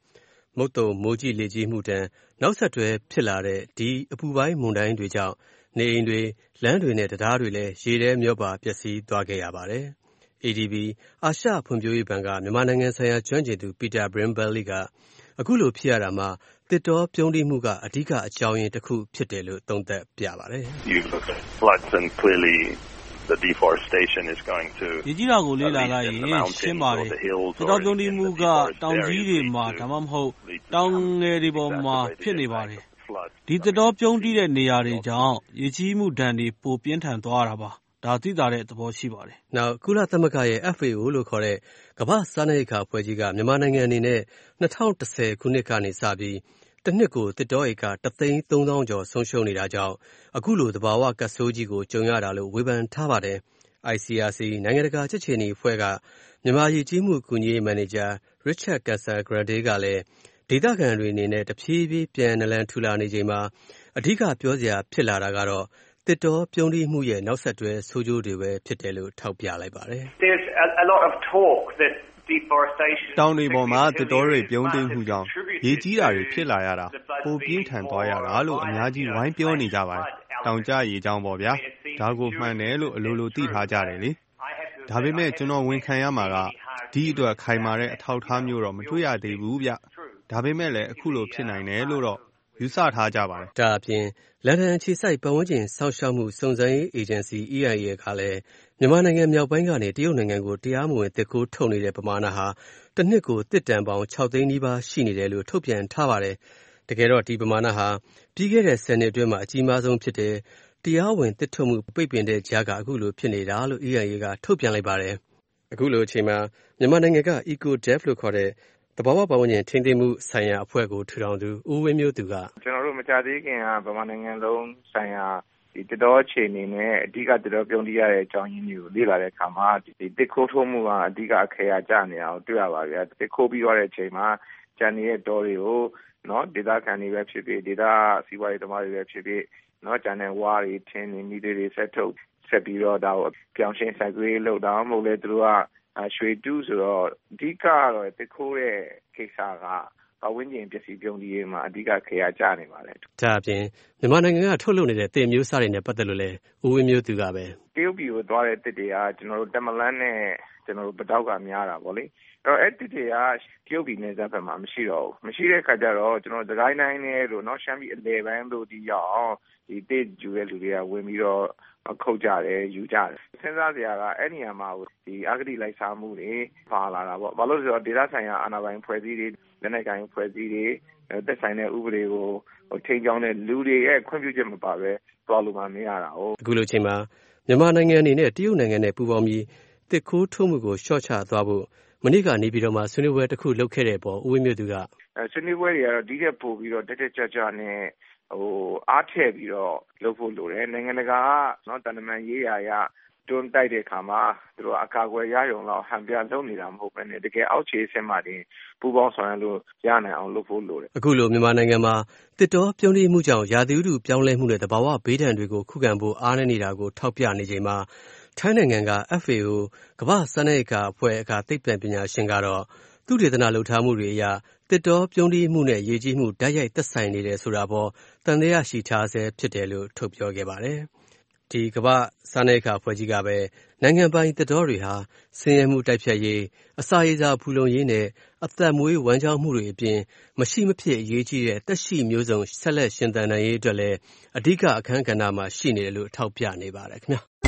မုတ်သုန်မိုးကြီးလေကြီးမှုတန်နောက်ဆက်တွဲဖြစ်လာတဲ့ဒီအပူပိုင်းမုန်တိုင်းတွေကြောင့်နေအိမ်တွေလမ်းတွေနဲ့တံတားတွေလည်းရေထဲမျောပါပျက်စီးသွားခဲ့ရပါတယ်။ အေ ဒီ ဘီ အာရှဖွံ့ဖြိုးရေးဘဏ်ကမြန်မာနိုင်ငံဆိုင်ရာကျွမ်းကျင်သူ Peter Brimberly ကအခုလိုဖြစ်ရတာမှာသစ်တောပြုန်းတီးမှုကအဓိကအကြောင်းရင်းတစ်ခုဖြစ်တယ်လို့သုံးသပ်ပြပါတယ်။
You look at floods and clearly the deforestation is going to
ရေကြီးတာကိုလေ့လာလိုက်ရင်ရှင်းပါတယ်သစ်တောပြုန်းတီးမှုကတောင်ကြီးတွေမှာဒါမှမဟုတ်တောင်ငယ်တွေပေါ်မှာဖြစ်နေပါတယ်ဒီသစ်တောပြုန်းတီးတဲ့နေရာတွေကြောင့်ရေကြီးမှုဒဏ်တွေပိုပြင်းထန်သွားတာပါဒါသိတာတဲ့သဘောရှိပါတယ်
။နောက်ကုလသမဂ္ဂရဲ့ F A O လို့ခေါ်တဲ့ကမ္ဘာ့စားနပ်ရိက္ခာအဖွဲ့ကြီးကမြန်မာနိုင်ငံအနေနဲ့၂၀၁၀ခုနှစ်ကနေစပြီးတစ်နှစ်ကိုသစ်တောဧကတစ်သိန်းသုံးသောင်းကျော်ဆုံးရှုံးနေတာကြောင့်အခုလိုသဘာဝကပ်ဆိုးကြီးကိုကြုံရတာလို့ဝေဖန်ထားပါတယ်။ I C R C နိုင်ငံတကာကြက်ခြေနီအဖွဲ့ကမြန်မာရေကြီးမှုကူညီရေးမန်နေဂျာ Richard Casagrande ကလည်းဒေသခံတွေအနေနဲ့တဖြည်းဖြည်းပြန်နလန်ထူလာနေချိန်မှာအဓိကပြောစရာဖြစ်လာတာကတော့သစ်တောပြုန်းတီးမှုရဲ့နောက်ဆက်တွဲဆိုးကျိုးတွေပဲဖြစ်တယ်လို့ထောက်ပြလိုက်ပါတယ်။
There's a, a lot of talk that deforestation
တောင်တွေပေါ်မှာသစ်တောတွေပြုန်းတီးမှုကြောင့်ရေကြီးတာတွေဖြစ်လာရတာပိုပြင်းထန်သွားရတာလို့အများကြီးဝိုင်းပြောနေကြပါတယ်။တောင်ကျရေကြောင့်ပေါ့ဗျာ။ဒါကိုမှန်တယ်လို့အလိုလိုသိထားကြတယ်လေ။ဒါပေမဲ့ကျွန်တော်ဝန်ခံရမှာကဒီအတွက်ခိုင်မာတဲ့အထောက်အထားမျိုးတော့မတွေ့ရသေးဘူးဗျ။ဒါပေမဲ့လည်းအခုလိုဖြစ်နိုင်တယ်လို့တော့ယူဆထားကြပါတယ်
။ဒါအပြင်လန်ဒန်အခြေစိုက်ပတ်ဝန်းကျင်စောင့်ရှောက်မှုစုံစမ်းရေးအေဂျင်စီ E I A ကလည်းမြန်မာနိုင်ငံမြောက်ပိုင်းကနေတရုတ်နိုင်ငံကိုတရားမဝင်သစ်ခိုးထုတ်နေတဲ့ပမာဏဟာတစ်နှစ်ကိုသစ်တန်ပေါင်း၆သိန်းနီးပါးရှိနေတယ်လို့ထုတ်ပြန်ထားပါတယ်။တကယ်တော့ဒီပမာဏဟာပြီးခဲ့တဲ့ဆယ်နှစ်အတွင်းမှာအကြီးမားဆုံးဖြစ်တယ်။တရားဝင်သစ်ထုတ်မှုပိတ်ပင်တဲ့ကြားကအခုလိုဖြစ်နေတာလို့ E I A ကထုတ်ပြန်လိုက်ပါတယ်။အခုလိုအချိန်မှာမြန်မာနိုင်ငံက EcoDev လို့ခေါ်တဲ့သဘာဝပတ်ဝန်းကျင်ထိန်းသိမ်းမှုဆိုင်ရာအဖွဲ့ကိုထူထောင်သူဦးဝင်းမျိုးသူက
ကျွန်တော်တို့မကြသေးခင်ကဗမာနိုင်ငံလုံးဆိုင်ရာဒီတတော်အခြေအနေနဲ့အဓိကတတော်ပြုံးတီးရတဲ့အကြောင်းရင်းတွေကိုလေ့လာတဲ့အခါမှာဒီတစ်ခိုးထိုးမှုကအဓိကအခရာကျနေတာကိုတွေ့ရပါဗျာတစ်ခိုးပြီးသွားတဲ့အချိန်မှာကျန်နေတဲ့တော်တွေကိုနော်ဒေသခံတွေပဲဖြစ်ဖြစ်ဒေသစီးပွားရေးသမားတွေပဲဖြစ်ဖြစ်နော်ကျန်တဲ့ဝါးတွေထင်းတွေမိတွေတွေဆက်ထုတ်ဆက်ပြီးတော့ဒါကိုပြောင်းရှင်းဆိုင်ကွေးလောက်တော့မဟုတ်လေသူတို့ကရွှေတူးဆိုတော့အဓိကတော့တစ်ခိုးတဲ့ကိစ္စကပတ်ဝန်းကျင်ပစ္စည်းပြုံးတီးရေးမှာအဓိကခရာကျနေပါတယ်
။ဒါအပြင်မြန်မာနိုင်ငံကထုတ်လုပ်နေတဲ့သစ်မျိုးစားတွေနဲ့ပတ်သက်လို့လည်းဦးဝင်းမျိုးသူကပဲ
တရုတ်ပြည်ကိုသွားတဲ့သစ်တွေကကျွန်တော်တို့တမလန်းနဲ့ကျွန်တော်တို့ပတောက်ကများတာပေါ့လေ။အဲ့တော့အဲ့သစ်တွေကတရုတ်ပြည်နယ်စပ်ဘက်မှာမရှိတော့ဘူး။မရှိတဲ့အခါကျတော့ကျွန်တော်တို့ဒဂိုင်းတိုင်းနဲ့လို့နော်ရှမ်းပြည်အလဲပိုင်းတို့ဒီရောက်ဒီသစ်ယူတဲ့လူတွေကဝင်ပြီးတော့ခုတ်ကြတယ်ယူကြတယ်စဉ်းစားစရာကအဲ့နေရာမှာဒီအဂတိလိုက်စားမှုတွေပါလာတာပေါ့ဘာလို့လဲဆိုတော့ဒေသဆိုင်ရာအာဏာပိုင်ဖွဲ့စည်းတွေလက်နက်ကိုင်ဖွဲ့စည်းတွေသက်ဆိုင်တဲ့ဥပဒေကိုထိန်းကျောင်းတဲ့လူတွေရဲ့ခွင့်ပြုချက်မပါပဲသွားလို့မှမရတာဟုတ်
အခုလိုချိန်မှာမြန်မာနိုင်ငံအနေနဲ့တရုတ်နိုင်ငံနဲ့ပူးပေါင်းပြီးတစ်ခိုးထုတ်မှုကိုရှော့ချသွားဖို့မနေ့ကနေပြည်တော်မှာဆွေးနွေးပွဲတစ်ခုလုပ်ခဲ့တဲ့ပေါ်ဦးဝင်းမျိုးသူက
ဆွေးနွေးပွဲတွေကတော့ဒီထက်ပိုပြီးတော့တက်တက်ကြွကြွနဲ့ဟိုအားထည့်ပြီးတော့လုပ်ဖို့လိုတယ်နိုင်ငံတကာကနော်တန်တမန်ရေးရာရတွန်းတိုက်တဲ့အခါမှာသူတို့အကာအကွယ်ရရုံတော့ဟန်ပြလုပ်နေတာမဟုတ်ဘဲနဲ့တကယ်အောက်ခြေအဆင့်မှာတင်ပူပေါင်းဆောင်ရွက်လို့ရနိုင်အောင်လုပ်ဖို့လိုတယ်
အခုလိုမြန်မာနိုင်ငံမှာတစ်တောပြုံးတီးမှုကြောင့်ရာသီဥတုပြောင်းလဲမှုနဲ့တဘာဝဘေးဒဏ်တွေကိုခုခံဖို့အားနည်းနေတာကိုထောက်ပြနေချိန်မှာထိုင်းနိုင်ငံက F A O ကမ္ဘာ့စားနပ်ရိက္ခာအဖွဲ့ကသိပ္ပံပညာရှင်ကတော့သုတေသနလှုပ်ရှားမှုတွေအရတစ်တောပြုံးတီးမှုနဲ့ရေကြီးမှုဓာတ်ရိုက်သက်ဆိုင်နေတယ်ဆိုတာပေါ်သံသယရှိထားဆဲဖြစ်တယ်လို့ထုတ်ပြောခဲ့ပါတယ်။ဒီကမ္ဘာ့စားနပ်ရိက္ခာအဖွဲ့ကြီးကပဲနိုင်ငံပိုင်တစ်တောတွေဟာဆင်းရဲမှုတိုက်ဖျက်ရေးအစာရေစာဖူလုံရေးနဲ့အသက်မွေးဝမ်းကြောင်းမှုတွေအပြင်မရှိမဖြစ်အရေးကြီးတဲ့သက်ရှိမျိုးစုံဆက်လက်ရှင်သန်နိုင်ရေးအတွက်လည်းအဓိကအခန်းကဏ္ဍမှာရှိနေတယ်လို့ထောက်ပြနေပါတယ်ခင်ဗျာ။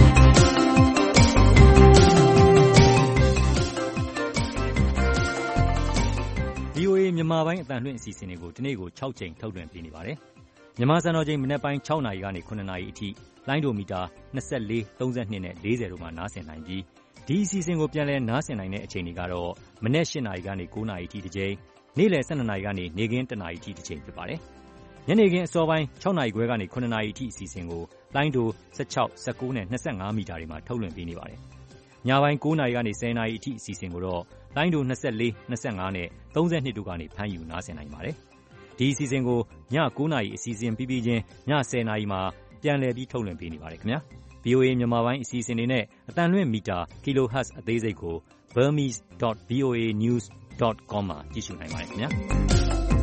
V O A မြန်မာပိုင်းအသံလွှင့်အစီအစဉ်တွေကိုဒီနေ့ကို၆ကြိမ်ထုတ်လွှင့်ပေးနေပါတယ်။မြန်မာစံတော်ချိန်မနက်ပိုင်း၆နာရီကနေ၇နာရီအထိလိုင်းဒိုမီတာ၂၄၊၃၂နဲ့၄၀တို့မှာနားဆင်နိုင်ပြီးဒီအစီအစဉ်ကိုပြန်လည်နားဆင်နိုင်တဲ့အချိန်တွေကတော့မနက်၈နာရီကနေ၉နာရီအထိတစ်ကြိမ်နေ့လယ်၁၂နာရီကနေနေ့ခင်း၁နာရီအထိတစ်ကြိမ်ဖြစ်ပါတယ်။ညနေခင်းအစောပိုင်း၆နာရီခွဲကနေ၇နာရီအထိအစီအစဉ်ကိုလိုင်းဒို၁၆၊၁၉နဲ့၂၅မီတာတွေမှာထုတ်လွှင့်ပေးနေပါတယ်။ညပိုင်း၉နာရီကနေ၁၀နာရီအထိအစီအစဉ်ကိုတော့လိုင်းဒို၂၄၊၂၅နဲ့၃၂တို့ကနေဖမ်းယူနားဆင်နိုင်ပါတယ်။ဒီအစီအစဉ်ကိုည၉နာရီအစီအစဉ်ပြီးပြီးချင်းည၁၀နာရီမှာပြန်လည်ပြီးထုတ်လွှင့်ပေးနေပါတယ်ခင်ဗျာ။ V O A မြန်မာပိုင်းအစီအစဉ်တွေနဲ့အသံလွှင့်မီတာ kilohertz အသေးစိတ်ကို burmese dot voa news dot com မှာကြည့်ရှုနိုင်ပါတယ်ခင်ဗျာ။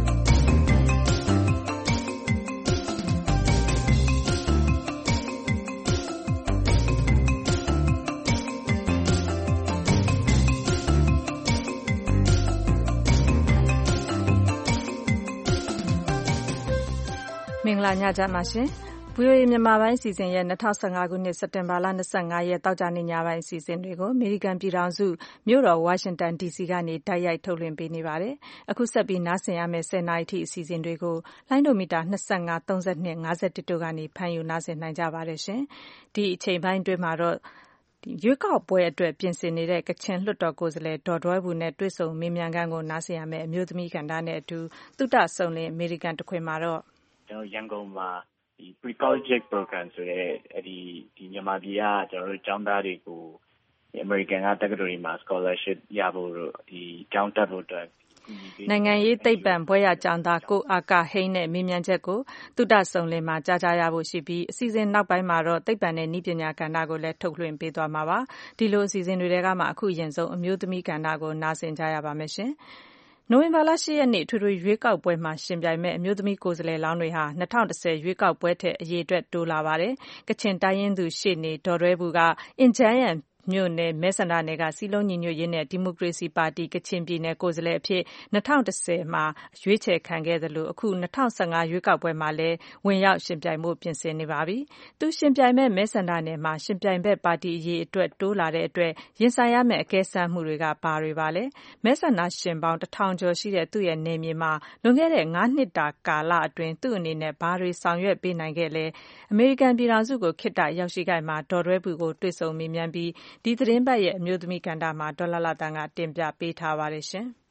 မင်္ဂလာညချမ်းပါရှင်။ ဗွီအိုအေမြန်မာပိုင်းအစီအစဉ်ရဲ့၂၀၁၅ခုနှစ်စက်တင်ဘာလ၂၅ရက်သောကြာနေ့ညပိုင်းအစီအစဉ်တွေကိုအမေရိကန်ပြည်ထောင်စုမြို့တော်ဝါရှင်တန်ဒီစီကနေတိုက်ရိုက်ထုတ်လွှင့်ပေးနေပါတယ်။အခုဆက်ပြီးနားဆင်ရမယ့်၁၀နာရီထိအစီအစဉ်တွေကိုလိုင်းဒိုမီတာ၂၅၊၃၂၊၅၁တို့ကနေဖမ်းယူနားဆင်နိုင်ကြပါတယ်ရှင်။ဒီအချိန်ပိုင်းအတွင်းမှာတော့ရွေးကောက်ပွဲအတွက်ပြင်ဆင်နေတဲ့ကချင်လွှတ်တော်ကိုယ်စားလှယ်ဒေါ်ဒွဲဘူနဲ့တွေ့ဆုံမေးမြန်းခန်းကိုနားဆင်ရမယ့်အမျိုးသမီးကဏ္ဍနဲ့အတူသုတဆုံလင်းအမေရိကန်တခွင်မှာတော့
ကျွန်တော်ရန်ကုန်မှာဒီ pre-college program ဆိုတဲ့အဲဒီဒီမြန်မာပြည်ကကျွန်တော်တို့ကျောင်းသားတွေကိုအမေရိကန်ကတက္ကသိုလ်တွေမှာ scholarship ရဖို့ဒီကျောင်းတက်ဖို့အတွက်
နိုင်ငံရေးသိပ္ပံဘွဲ့ရကျောင်းသားကိုအာကာဟိန်းနဲ့မေးမြန်းချက်ကိုသုတဆုံလင်းမှာကြားကြရဖို့ရှိပြီးအစီအစဉ်နောက်ပိုင်းမှာတော့သိပ္ပံနဲ့နည်းပညာကဏ္ဍကိုလည်းထုတ်လွှင့်ပေးသွားမှာပါဒီလိုအစီအစဉ်တွေကမှအခုအရင်ဆုံးအမျိုးသမီးကဏ္ဍကိုနားဆင်ကြရပါမယ်ရှင်နိုဝင်ဘာလ၈ရက်နေ့ထွေထွေရွေးကောက်ပွဲမှာရှင်ပြိုင်မဲ့အမျိုးသမီးကိုယ်စားလှယ်လောင်းတွေဟာ၂၀၁၀ရွေးကောက်ပွဲထက်အရေအတွက်တိုးလာပါတယ်။ကချင်တိုင်းရင်းသူရှေ့နေဒေါ်ဒွဲဘူကအင်ဂျန်းယန်မြို့နယ်မဲဆန္ဒနယ်ကစီလုံးညီညွတ်ရေးနဲ့ဒီမိုကရေစီပါတီကချင်ပြည်နယ်ကိုယ်စားလှယ်အဖြစ်၂၀၁၀မှာရွေးချယ်ခံခဲ့သလိုအခု၂၀၁၅ရွေးကောက်ပွဲမှာလည်းဝင်ရောက်ရှင်ပြိုင်မှုပြင်ဆင်နေပါပြီ။သူရှင်ပြိုင်မဲ့မဲဆန္ဒနယ်မှာရှင်ပြိုင်ဘက်ပါတီအရေးအတွက်တိုးလာတဲ့အတွက်ရင်ဆိုင်ရမယ့်အကဲစမ်းမှုတွေကဘာတွေပါလဲ။မဲဆန္ဒရှင်ပေါင်းတစ်ထောင်ကျော်ရှိတဲ့သူ့ရဲ့နယ်မြေမှာလွန်ခဲ့တဲ့၅နှစ်တာကာလအတွင်းသူ့အနေနဲ့ဘာတွေဆောင်ရွက်ပေးနိုင်ခဲ့လဲ။အမေရိကန်ပြည်ထောင်စုကိုခေတ္တရောက်ရှိခဲ့မှာဒေါ်ဒွဲဘူကိုတွေ့ဆုံမေးမြန်းပြီးဒီသတင်းပတ်ရဲ့အမျိုးသမီးကဏ္ဍမှာဒေါ်လာလာတန်းကတင်ပြပေးထားပါတယ်ရှင်။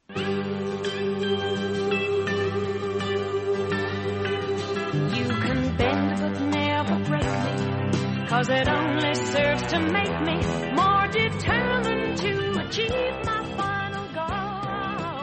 You can bend but never break me cause it only serves to make me more determined to achieve my final goal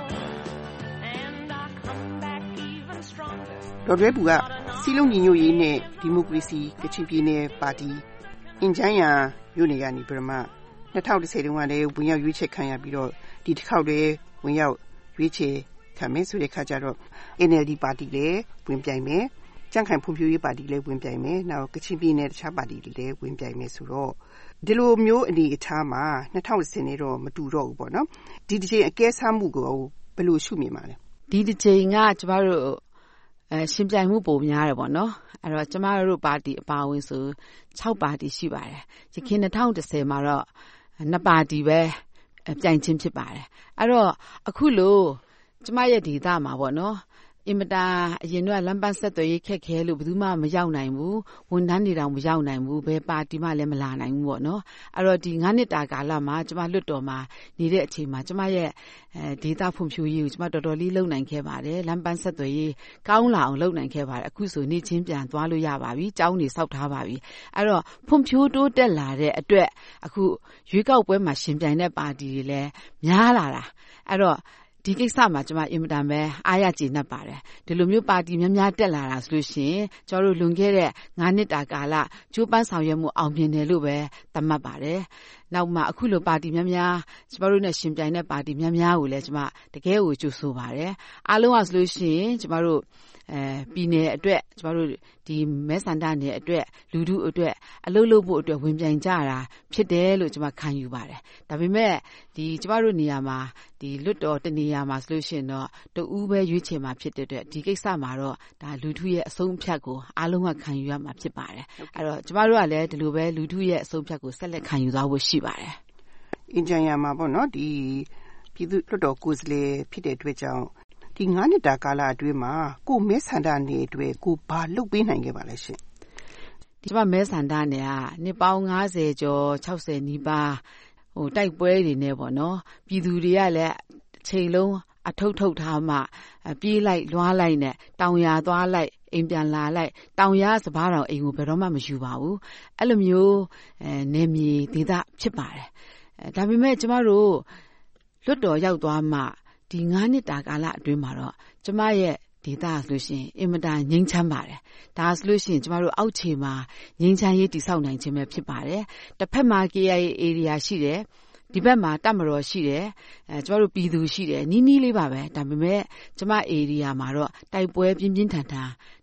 and I come back even stronger
ဒေါ်ဒွဲဘူကစီလုံးညီညွတ်ရေးနဲ့ဒီမိုကရေစီကချင်ပြည်နယ်ပါတီအင်ဂျန်းယန်မြို့နယ်ကနေပြမ၂၀၁၀တုန်းကလည်းဝင်ရောက်ရွေးချယ်ခံရပြီးတော့ဒီတစ်ခေါက်လည်းဝင်ရောက်ရွေးချယ်ခံမယ်ဆိုတဲ့ခါကျတော့ N L D ပါတီလည်းဝင်ပြိုင်မယ်ကြံ့ခိုင်ဖွံ့ဖြိုးရေးပါတီလည်းဝင်ပြိုင်မယ်နောက်ကချင်ပြည်နယ်တခြားပါတီတွေလည်းဝင်ပြိုင်မယ်ဆိုတော့ဒီလိုမျိုးအနေအထားမှာ၂၀၁၀နဲ့တော့မတူတော့ဘူးပေါ့နော်ဒီတစ်ချိန်အကဲဆမ်းမှုကိုဘယ်လိုရှုမြင်ပါလဲ
ဒီတစ်ချိန်ကကျမတို့အဲရှင်ပြိုင်မှုပုံများတယ်ပေါ့နော်အဲ့တော့ကျမတို့ပါတီအပါအဝင်ဆို၆ပါတီရှိပါတယ်ယခင်၂၀၁၀မှာတော့နှစ်ပါတီပဲပြိုင်ချင်းဖြစ်ပါတယ်အဲ့တော့အခုလို့ကျမရဲ့ဒေသမှာပေါ့နော်အင်မတန်အရင်ကလမ်းပန်းဆက်သွယ်ရေးခက်ခဲလို့ဘယ်သူမှမရောက်နိုင်ဘူးဝန်ထမ်းတွေတောင်မရောက်နိုင်ဘူးဘယ်ပါတီမှလည်းမလာနိုင်ဘူးပေါ့နော်အဲ့တော့ဒီ၅နှစ်တာကာလမှာကျမလွတ်တော်မှာနေတဲ့အချိန်မှာကျမရဲ့အဲဒေသဖွံ့ဖြိုးရေးကိုကျမတော်တော်လေးလုပ်နိုင်ခဲ့ပါတယ်လမ်းပန်းဆက်သွယ်ရေးကောင်းလာအောင်လုပ်နိုင်ခဲ့ပါတယ်အခုဆိုနေချင်းပြန်သွားလို့ရပါပြီကျောင်းတွေဆောက်ထားပါပြီအဲ့တော့ဖွံ့ဖြိုးတိုးတက်လာတဲ့အတွက်အခုရွေးကောက်ပွဲမှာရှင်ပြိုင်တဲ့ပါတီတွေလည်းများလာတာအဲ့တော့ဒီကိစ္စမှာကျွန်မအင်မတန်ပဲအားရကျေနပ်ပါတယ်ဒီလိုမျိုးပါတီများများတက်လာတာဆိုလို့ရှိရင်ကျွန်တော်တို့လွန်ခဲ့တဲ့၅နှစ်တာကာလကျိုးပန်းဆောင်ရွက်မှုအောင်မြင်တယ်လို့ပဲသတ်မှတ်ပါတယ်နောက်မှအခုလိုပါတီများများကျွန်တော်တို့နဲ့ရှင်ပြိုင်တဲ့ပါတီများများကိုလည်းကျွန်မတကယ်ကိုကြိုဆိုပါတယ်အားလုံးကဆိုလို့ရှိရင်ကျွန်တော်တို့အဲပြည်နယ်အတွက်ကျွန်တော်တို့ဒီမဲဆန္ဒနယ်အတွက်လူထုအတွက်အလုပ်လုပ်ဖို့အတွက်ဝင်ပြိုင်ကြတာဖြစ်တယ်လို့ကျွန်မခံယူပါတယ်ဒါပေမဲ့ဒီကျွန်တော်တို့နေရာမှာဒီလွတ်တော်တနေရာမှာဆိုလို့ရှိရင်တော့တူဦးပဲရွေးချယ်မှာဖြစ်တဲ့အတွက်ဒီကိစ္စမှာတော့ဒါလူထုရဲ့အဆုံးအဖြတ်ကိုအားလုံးကခံယူရမှာဖြစ်ပါတယ်အဲ့တော့ကျွန်တော်တို့ကလည်းဒီလိုပဲလူထုရဲ့အဆုံးအဖြတ်ကိုဆက်လက်ခံယူသွားဖို့ရှိပါတယ်
အင်ဂျင်နီယာမှာပေါ့နော်ဒီပြည်သူ့လွတ်တော်ကိုယ်စားလှယ်ဖြစ်တဲ့အတွက်ကြောင့်ဒီ၅နှစ်တာကာလအတွင်းမှာကိုမဲဆန္ဒနယ်အတွက်ကိုဘာလုပ်ပေးနိုင်ခဲ့ပါလဲရှင်
ဒီမှာမဲဆန္ဒနယ်ကနှစ်ပေါင်း၅၀ကျော်၆၀နီးပါးဟိုတိုက်ပွဲတွေနဲ့ပေါ့နော်ပြည်သူတွေကလည်းအချိန်လုံးအထုပ်ထုတ်ထားမှပြေးလိုက်လွှားလိုက်နဲ့တောင်ရသွားလိုက်အိမ်ပြန်လာလိုက်တောင်ရစပားတော်အိမ်ကိုဘယ်တော့မှမယူပါဘူးအဲ့လိုမျိုးအဲနေမြေဒေသဖြစ်ပါတယ်အဲဒါပေမဲ့ကျမတို့လွတ်တော်ရောက်သွားမှဒီ၅နှစ်တာကာလအတွင်းမှာတော့ကျမရဲ့ဒေသဆိုလို့ရှိရင်အင်မတန်ငြိမ်းချမ်းပါတယ်ဒါဆိုလို့ရှိရင်ကျမတို့အောက်ခြေမှာငြိမ်းချမ်းရေးတည်ဆောက်နိုင်ခြင်းပဲဖြစ်ပါတယ်တစ်ဖက်မှာ K I A area ရှိတယ်ဒီဘက်မှာတပ်မတော်ရှိတယ်အဲကျမတို့ပြည်သူရှိတယ်နီးနီးလေးပါပဲဒါပေမဲ့ကျမ area မှာတော့တိုက်ပွဲပြင်းပြင်းထန်ထန်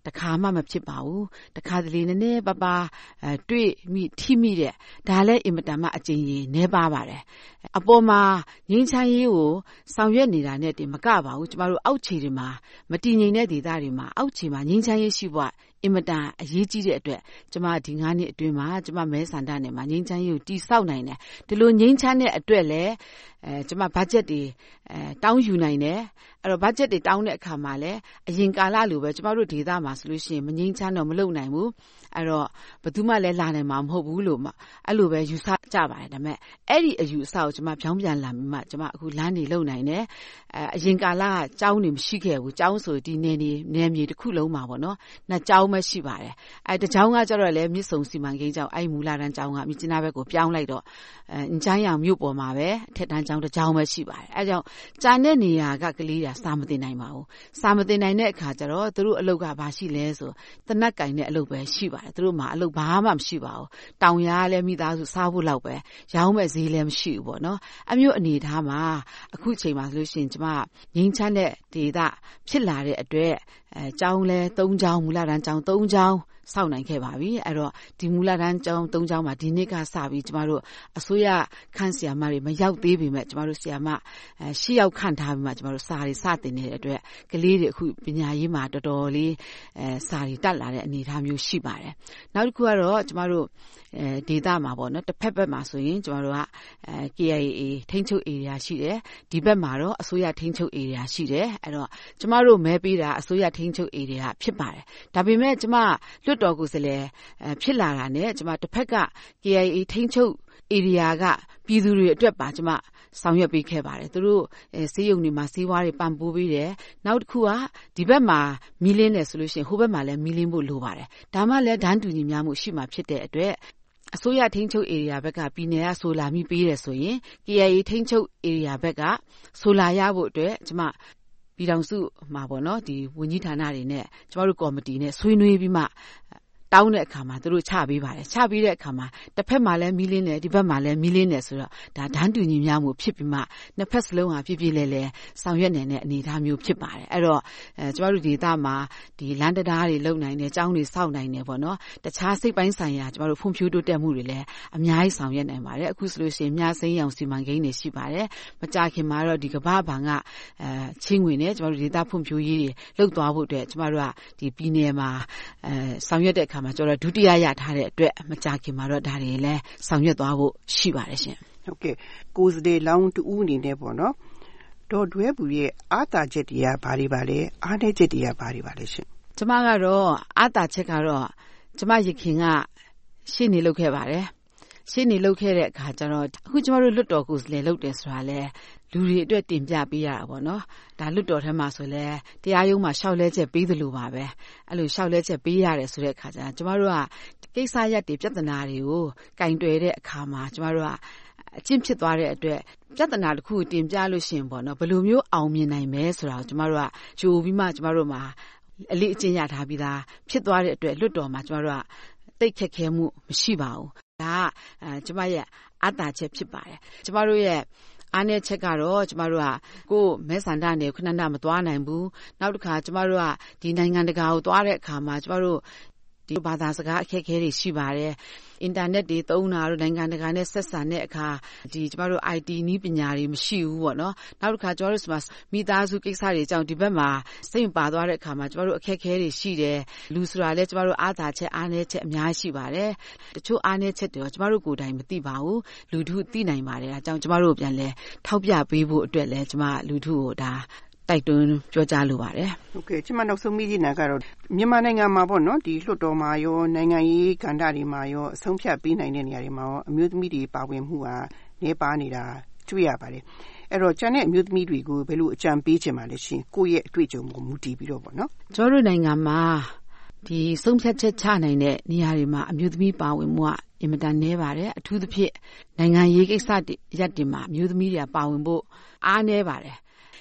တခါမှမဖြစ်ပါဘူးတခါတလေနည်းနည်းပါပါအဲတွေ့မိထိမိတဲ့ဒါလည်းအင်မတန်မှအကျဉ်းကြီးနဲပါပါတယ်အပေါ်မှာငြိမ်းချမ်းရေးကိုဆောင်ရွက်နေတာနဲ့တင်မကပါဘူးကျမတို့အောက်ခြေတွေမှာမတည်ငြိမ်တဲ့ဒေသတွေမှာအောက်ခြေမှာငြိမ်းချမ်းရေးရှိဖို့အင်မတန်အရေးကြီးတဲ့အတွက်ကျမဒီငါးနှစ်အတွင်းမှာကျမမဲဆန္ဒနယ်မှာငြိမ်းချမ်းရေးကိုတည်ဆောက်နိုင်တယ်ဒီလိုငြိမ်းချမ်းတဲ့အတွက်လည်းအဲကျမဘတ်ဂျက်တွေအဲတောင်းယူနိုင်တယ်အဲ့တော့ဘတ်ဂျက်တွေတောင်းတဲ့အခါမှာလည်းအရင်ကာလလိုပဲကျမတို့ဒေသမှာဆိုလို့ရှိရင်မငြိမ်းချမ်းတော့မလုပ်နိုင်ဘူးအဲ့တော့ဘယ်သူမှလည်းလာနိုင်မှာမဟုတ်ဘူးလို့အဲ့လိုပဲယူဆကြပါတယ်ဒါပေမဲ့အဲ့ဒီအယူအဆကိုကျမဖြောင်းပြန်လာပြီးမှကျမအခုလမ်းတွေလုပ်နိုင်တယ်အဲအရင်ကာလကကျောင်းတွေမရှိခဲ့ဘူးကျောင်းဆိုဒီနေနေနေမြေတစ်ခုလုံးမှာပေါ့နော်နှစ်ကျောင်းပဲရှိပါတယ်အဲတကျောင်းကကျတော့လည်းမြစ်ဆုံစီမံကိန်းကျောင်းအဲ့မူလာတန်းကျောင်းကမြစ်ကျနာဘက်ကိုပြောင်းလိုက်တော့အဲအင်ချမ်းရောင်မြို့ပေါ်မှာပဲအထက်တန်းကျောင်းတစ်ကျောင်းပဲရှိပါတယ်အဲကြောင့်ကျန်တဲ့နေရာကကလေးတွေစာမတင်နိုင်ပါဘူးစာမတင်နိုင်တဲ့အခါကျတော့သူတို့အလုပ်ကဘာရှိလဲဆိုတနက်ကင်တဲ့အလုပ်ပဲရှိပါတယ်သူတို့မှာအလုပ်ဘာမှမရှိပါဘူးတောင်ရလည်းမိသားစုစားဖို့လောက်ပဲရောင်းမဲ့ဈေးလည်းမရှိဘူးပေါ့နော်အမျိုးအနေထားမှာအခုချိန်မှာဆိုလို့ရှိရင်ကျမငင်းချမ်းတဲ့ဒေသဖြစ်လာတဲ့အတွက်အဲကျောင်းလဲ၃ကျောင်းမူလတန်းကျောင်း၃ကျောင်းစောင့်နိုင်ခဲ့ပါပြီအဲ့တော့ဒီမူလတန်းကျောင်း၃ကျောင်းမှာဒီနှစ်ကစပြီးကျမတို့အစိုးရခန့်ဆီယာမတွေမရောက်သေးပေမဲ့ကျမတို့ဆီယာမအဲရှစ်ယောက်ခန့်ထားပြီးမှကျမတို့စာတွေစတင်နေတဲ့အတွက်ကလေးတွေအခုပညာရေးမှာတော်တော်လေးအဲစာတွေတက်လာတဲ့အနေအထားမျိုးရှိပါတယ်နောက်တစ်ခုကတော့ကျမတို့အဲဒေတာမှာပေါ့နော်တစ်ဖက်ဘက်မှာဆိုရင်ကျမတို့ကအဲ K I A ထိန်းချုပ် area ရှိတယ်ဒီဘက်မှာတော့အစိုးရထိန်းချုပ် area ရှိတယ်အဲ့တော့ကျမတို့မဲပေးတာအစိုးရထိန်းချုပ် area ဖြစ်ပါတယ်ဒါပေမဲ့ကျမလွတ်တော်ကိုယ်စားလှယ်ဖြစ်လာတာနဲ့ကျမတစ်ဖက်က K I A ထိန်းချုပ် area ကပြည်သူတွေအတွက်ပါကျမဆောင်ရွက်ပေးခဲ့ပါတယ်သူတို့စေးရုံတွေမှာစေးဝါးတွေပံ့ပိုးပေးတယ်နောက်တစ်ခုကဒီဘက်မှာမီလင်းတယ်ဆိုလို့ရှိရင်ဟိုဘက်မှာလည်းမီလင်းဖို့လိုပါတယ်ဒါမှလည်းဒန်းတူညီများမှုရှိမှဖြစ်တဲ့အတွက်အစိုးရထိန်းချုပ် area ဘက်ကပြည်နယ်ကဆိုလာမိပေးတယ်ဆိုရင် K I A ထိန်းချုပ် area ဘက်ကဆိုလာရဖို့အတွက်ကျမပြည်ထောင်စုမှာပေါ့နော်ဒီဝန်ကြီးဌာနတွေနဲ့ကျမတို့ကော်မတီနဲ့ဆွေးနွေးပြီးမှတောင်းတဲ့အခါမှာသူတို့ချပေးပါတယ်ချပေးတဲ့အခါမှာတစ်ဖက်မှာလည်းမီလင်းတယ်ဒီဘက်မှာလည်းမီလင်းတယ်ဆိုတော့ဒါဒန်းတူညီများမှုဖြစ်ပြီးမှနှစ်ဖက်စလုံးဟာပြည့်ပြည့်လဲလဲဆောင်ရွက်နေတဲ့အနေအထားမျိုးဖြစ်ပါတယ်အဲ့တော့အဲကျမတို့ဒေသမှာဒီလမ်းတရားတွေလုံနိုင်တယ်ကျောင်းတွေစောင့်နိုင်တယ်ပေါ့နော်တခြားစိတ်ပိုင်းဆိုင်ရာကျမတို့ဖွံ့ဖြိုးတိုးတက်မှုတွေလည်းအများကြီးဆောင်ရွက်နိုင်ပါတယ်အခုဆိုလို့ရှိရင်မြစိမ်းရောင်စီမံကိန်းတွေရှိပါတယ်မကြာခင်မှာတော့ဒီကမ္ဘာ့ဘဏ်ကအဲချင်းဝင်နဲ့ကျမတို့ဒေသဖွံ့ဖြိုးရေးတွေလှုပ်သွားဖို့အတွက်ကျမတို့ကဒီပြည်နယ်မှာအဲဆောင်ရွက်တဲ့အခါမှာကျွန်တော်ဒုတိယရထားတဲ့အတွက်မကြာခင်မှာတော့ဒါတွေလည်းဆောင်ရွက်သွားဖို့ရှိပါတယ်ရှင်
ဟုတ်ကဲ့ကိုယ်စတဲ့လောင်းတူဦးအနေနဲ့ပေါ့နော်ဒေါ်ဒွဲဘူးရဲ့အာသာချက်တရားဘာတွေပါလဲအားနည်းချက်တရားဘာတွေပါလဲရှင်
ကျမကတော့အာသာချက်ကတော့ကျမရခင်ကရှင်းနေလုပ်ခဲ့ပါတယ်ရှင်းနေလုပ်ခဲ့တဲ့အခါကျတော့အခုကျမတို့လွတ်တော်ကိုယ်စလဲလုပ်တယ်ဆိုတာလဲလူတွေအတွက်တင်ပြပေးရတာပေါ့နော်ဒါလွတ်တော်ထဲမှာဆိုလဲတရားရုံးမှာရှောက်လဲချက်ပေးသလိုပါပဲအဲ့လိုရှောက်လဲချက်ပေးရတယ်ဆိုတဲ့အခါကျတော့ကျမတို့ကကိစ္စရပ်တွေပြဿနာတွေကိုကင်တွယ်တဲ့အခါမှာကျမတို့ကအကျင့်ဖြစ်သွားတဲ့အတွက်ပြဿနာတစ်ခုတင်ပြလို့ရှင်ပေါ့နော်ဘယ်လိုမျိုးအောင်မြင်နိုင်မလဲဆိုတာကိုကျမတို့ကကြိုပြီးမှကျမတို့မှာအလေးအကျင့်ရထားပြီးသားဖြစ်သွားတဲ့အတွက်လွတ်တော်မှာကျမတို့ကတိတ်ခက်ခဲမှုမရှိပါဘူးဒါကအဲကျမရဲ့အတ္တချက်ဖြစ်ပါတယ်ကျမတို့ရဲ့အားနည်းချက်ကတော့ကျမတို့ကကိုယ်မဲဆန္ဒနယ်ခဏခဏမသွားနိုင်ဘူးနောက်တစ်ခါကျမတို့ကဒီနိုင်ငံတကာကိုသွားတဲ့အခါမှာကျမတို့ဒီဘာသာစကားအခက်အခဲတွေရှိပါတယ်အင်တာနက်တွေသုံးတာတို့နိုင်ငံတကာနဲ့ဆက်ဆံတဲ့အခါဒီကျမတို့ I T နည်းပညာတွေမရှိဘူးပေါ့နော်နောက်တစ်ခါကျမတို့မိသားစုကိစ္စတွေကြောင့်ဒီဘက်မှာစိတ်ပါသွားတဲ့အခါမှာကျမတို့အခက်အခဲတွေရှိတယ်လူဆိုတာလည်းကျမတို့အားသာချက်အားနည်းချက်အများကြီးရှိပါတယ်တချို့အားနည်းချက်တွေကျမတို့ကိုယ်တိုင်မသိပါဘူးလူထုသိနိုင်ပါတယ်အဲကြောင့်ကျမတို့ပြန်လဲထောက်ပြပေးဖို့အတွက်လဲကျမလူထုကိုဒါတိုက်တွန်းပြောကြားလိုပါတယ်
။ Okay ကျမနောက်ဆုံးမိနေတာကတော့မြန်မာနိုင်ငံမှာပေါ့နော်ဒီလွှတ်တော်မှာရောနိုင်ငံရေးကဏ္ဍတွေမှာရောအဆုံးဖြတ်ပေးနိုင်တဲ့နေရာတွေမှာရောအမျိုးသမီးတွေပါဝင်မှုဟာနည်းပါးနေတာတွေ့ရပါတယ်။အဲ့တော့ကျန်တဲ့အမျိုးသမီးတွေကိုဘယ်လိုအကြံပေးချင်ပါလဲရှင်။ကိုယ့်ရဲ့အတွေ့အကြုံကိုမူတည်ပြီးတော့ပေါ့နော်
။ကျွန်တော်တို့နိုင်ငံမှာဒီဆုံးဖြတ်ချက်ချနိုင်တဲ့နေရာတွေမှာအမျိုးသမီးပါဝင်မှုကအင်မတန်နည်းပါတယ်။အထူးသဖြင့်နိုင်ငံရေးကိစ္စရပ်တွေမှာအမျိုးသမီးတွေပါဝင်ဖို့အားနည်းပါတယ်။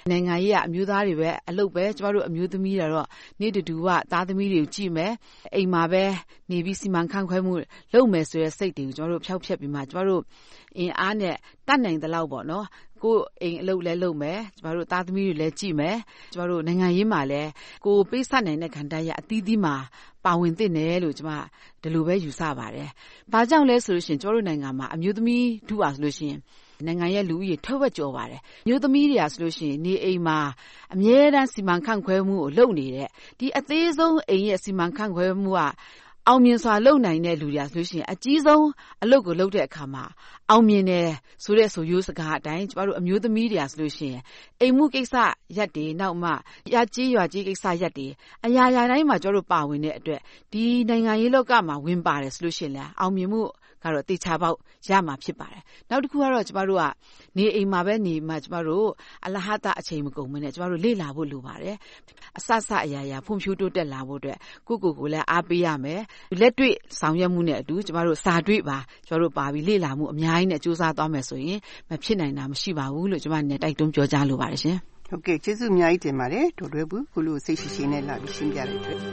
နိုင်ငံရေးကအမျိုးသားတွေပဲအလုပ်ပဲကျမတို့အမျိုးသမီးတွေတော့နေ့တူတူကသားသမီးတွေကိုကြည့်မယ်အိမ်မှာပဲနေပြီးစီမံခန့်ခွဲမှုလုပ်မယ်ဆိုတဲ့စိတ်တွေကိုကျမတို့ဖျောက်ဖျက်ပြီးမှကျမတို့အင်အားနဲ့တတ်နိုင်သလောက်ပေါ့နော်ကိုယ်အိမ်အလုပ်လည်းလုပ်မယ်ကျမတို့သားသမီးတွေလည်းကြည့်မယ်ကျမတို့နိုင်ငံရေးမှာလည်းကိုယ်ပေးဆက်နိုင်တဲ့ခံတပ်ရအသီးသီးမှာပါဝင်သင့်တယ်လို့ကျမဒီလိုပဲယူဆပါတယ်။ဘာကြောင့်လဲဆိုလို့ရှိရင်ကျမတို့နိုင်ငံမှာအမျိုးသမီးထုပါဆိုလို့ရှိရင်နိုင်ငံရဲ့လူဦးရေထက်ဝက်ကျော်ပါတယ်။မျိုးသမီးတွေကဆိုလို့ရှိရင်နေအိမ်မှာအမြဲတမ်းစီမံခန့်ခွဲမှုကိုလုပ်နေတဲ့ဒီအသေးဆုံးအိမ်ရဲ့စီမံခန့်ခွဲမှုကအောင်မြင်စွာလုပ်နိုင်တဲ့လူတွေဆိုလို့ရှိရင်အကြီးဆုံးအလုပ်ကိုလုပ်တဲ့အခါမှာအောင်မြင်တယ်ဆိုတဲ့ဆိုရိုးစကားအတိုင်းကျမတို့အမျိုးသမီးတွေကဆိုလို့ရှိရင်အိမ်မှုကိစ္စရက်တွေနောက်မှရကြီးရွာကြီးကိစ္စရက်တွေအရာရာတိုင်းမှာကျမတို့ပါဝင်တဲ့အတွက်ဒီနိုင်ငံရေးလောကမှာဝင်ပါတယ်ဆိုလို့ရှိရင်လည်းအောင်မြင်မှုကတော့တေချာပေါက်ရမှာဖြစ်ပါတယ်။နောက်တစ်ခုကတော့ကျမတို့ကနေအိမ်မှာပဲနေမှကျမတို့အလဟတအချိန်မကုန်မနဲ့ကျမတို့လေ့လာဖို့လိုပါတယ်။အဆဆအရာရာဖွံ့ဖြိုးတိုးတက်လာဖို့အတွက်ကိုကိုကိုလည်းအားပေးရမယ်။လက်တွေ့ဆောင်ရွက်မှုနဲ့အတူကျမတို့စာတွေ့ပါကျမတို့ပါပြီးလေ့လာမှုအများကြီးနဲ့စူးစမ်းသွားမယ်ဆိုရင်မဖြစ်နိုင်တာမရှိပါဘူးလို့ကျမနဲ့တိုက်တွန်းပြောကြားလိုပါတယ်ရှင်
။ဟုတ်ကဲ့ကျေးဇူးအများကြီးတင်ပါတယ်ဒေါ်တွဲဘူးခုလိုစိတ်ရှိရှိနဲ့လာပြီးရှင်းပြတဲ့အတွက်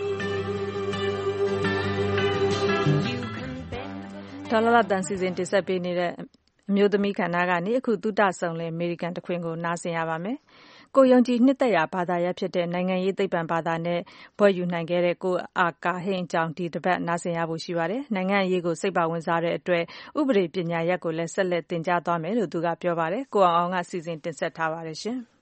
ဒေါ်လာတန်စီစဉ်တင်ဆက်ပေးနေတဲ့အမျိုးသမီးခန္ဓာကနေအခုသုတဆောင်လဲအမေရိကန်တခွင်ကိုနားဆင်ရပါမယ်။ကိုယုံကြည်နှစ်သက်ရာဘာသာရပ်ဖြစ်တဲ့နိုင်ငံရေးသိပ္ပံဘာသာနဲ့ဘွဲ့ယူနိုင်ခဲ့တဲ့ကိုအာကာဟိန်အကြောင်းဒီတစ်ပတ်နားဆင်ရဖို့ရှိပါတယ်။နိုင်ငံရေးကိုစိတ်ပါဝင်စားတဲ့အတွက်ဥပဒေပညာရပ်ကိုလည်းဆက်လက်သင်ကြားသွားမယ်လို့သူကပြောပါတယ်။ကိုအောင်အောင်ကစီစဉ်တင်ဆက်ထားပါတယ်ရှင်။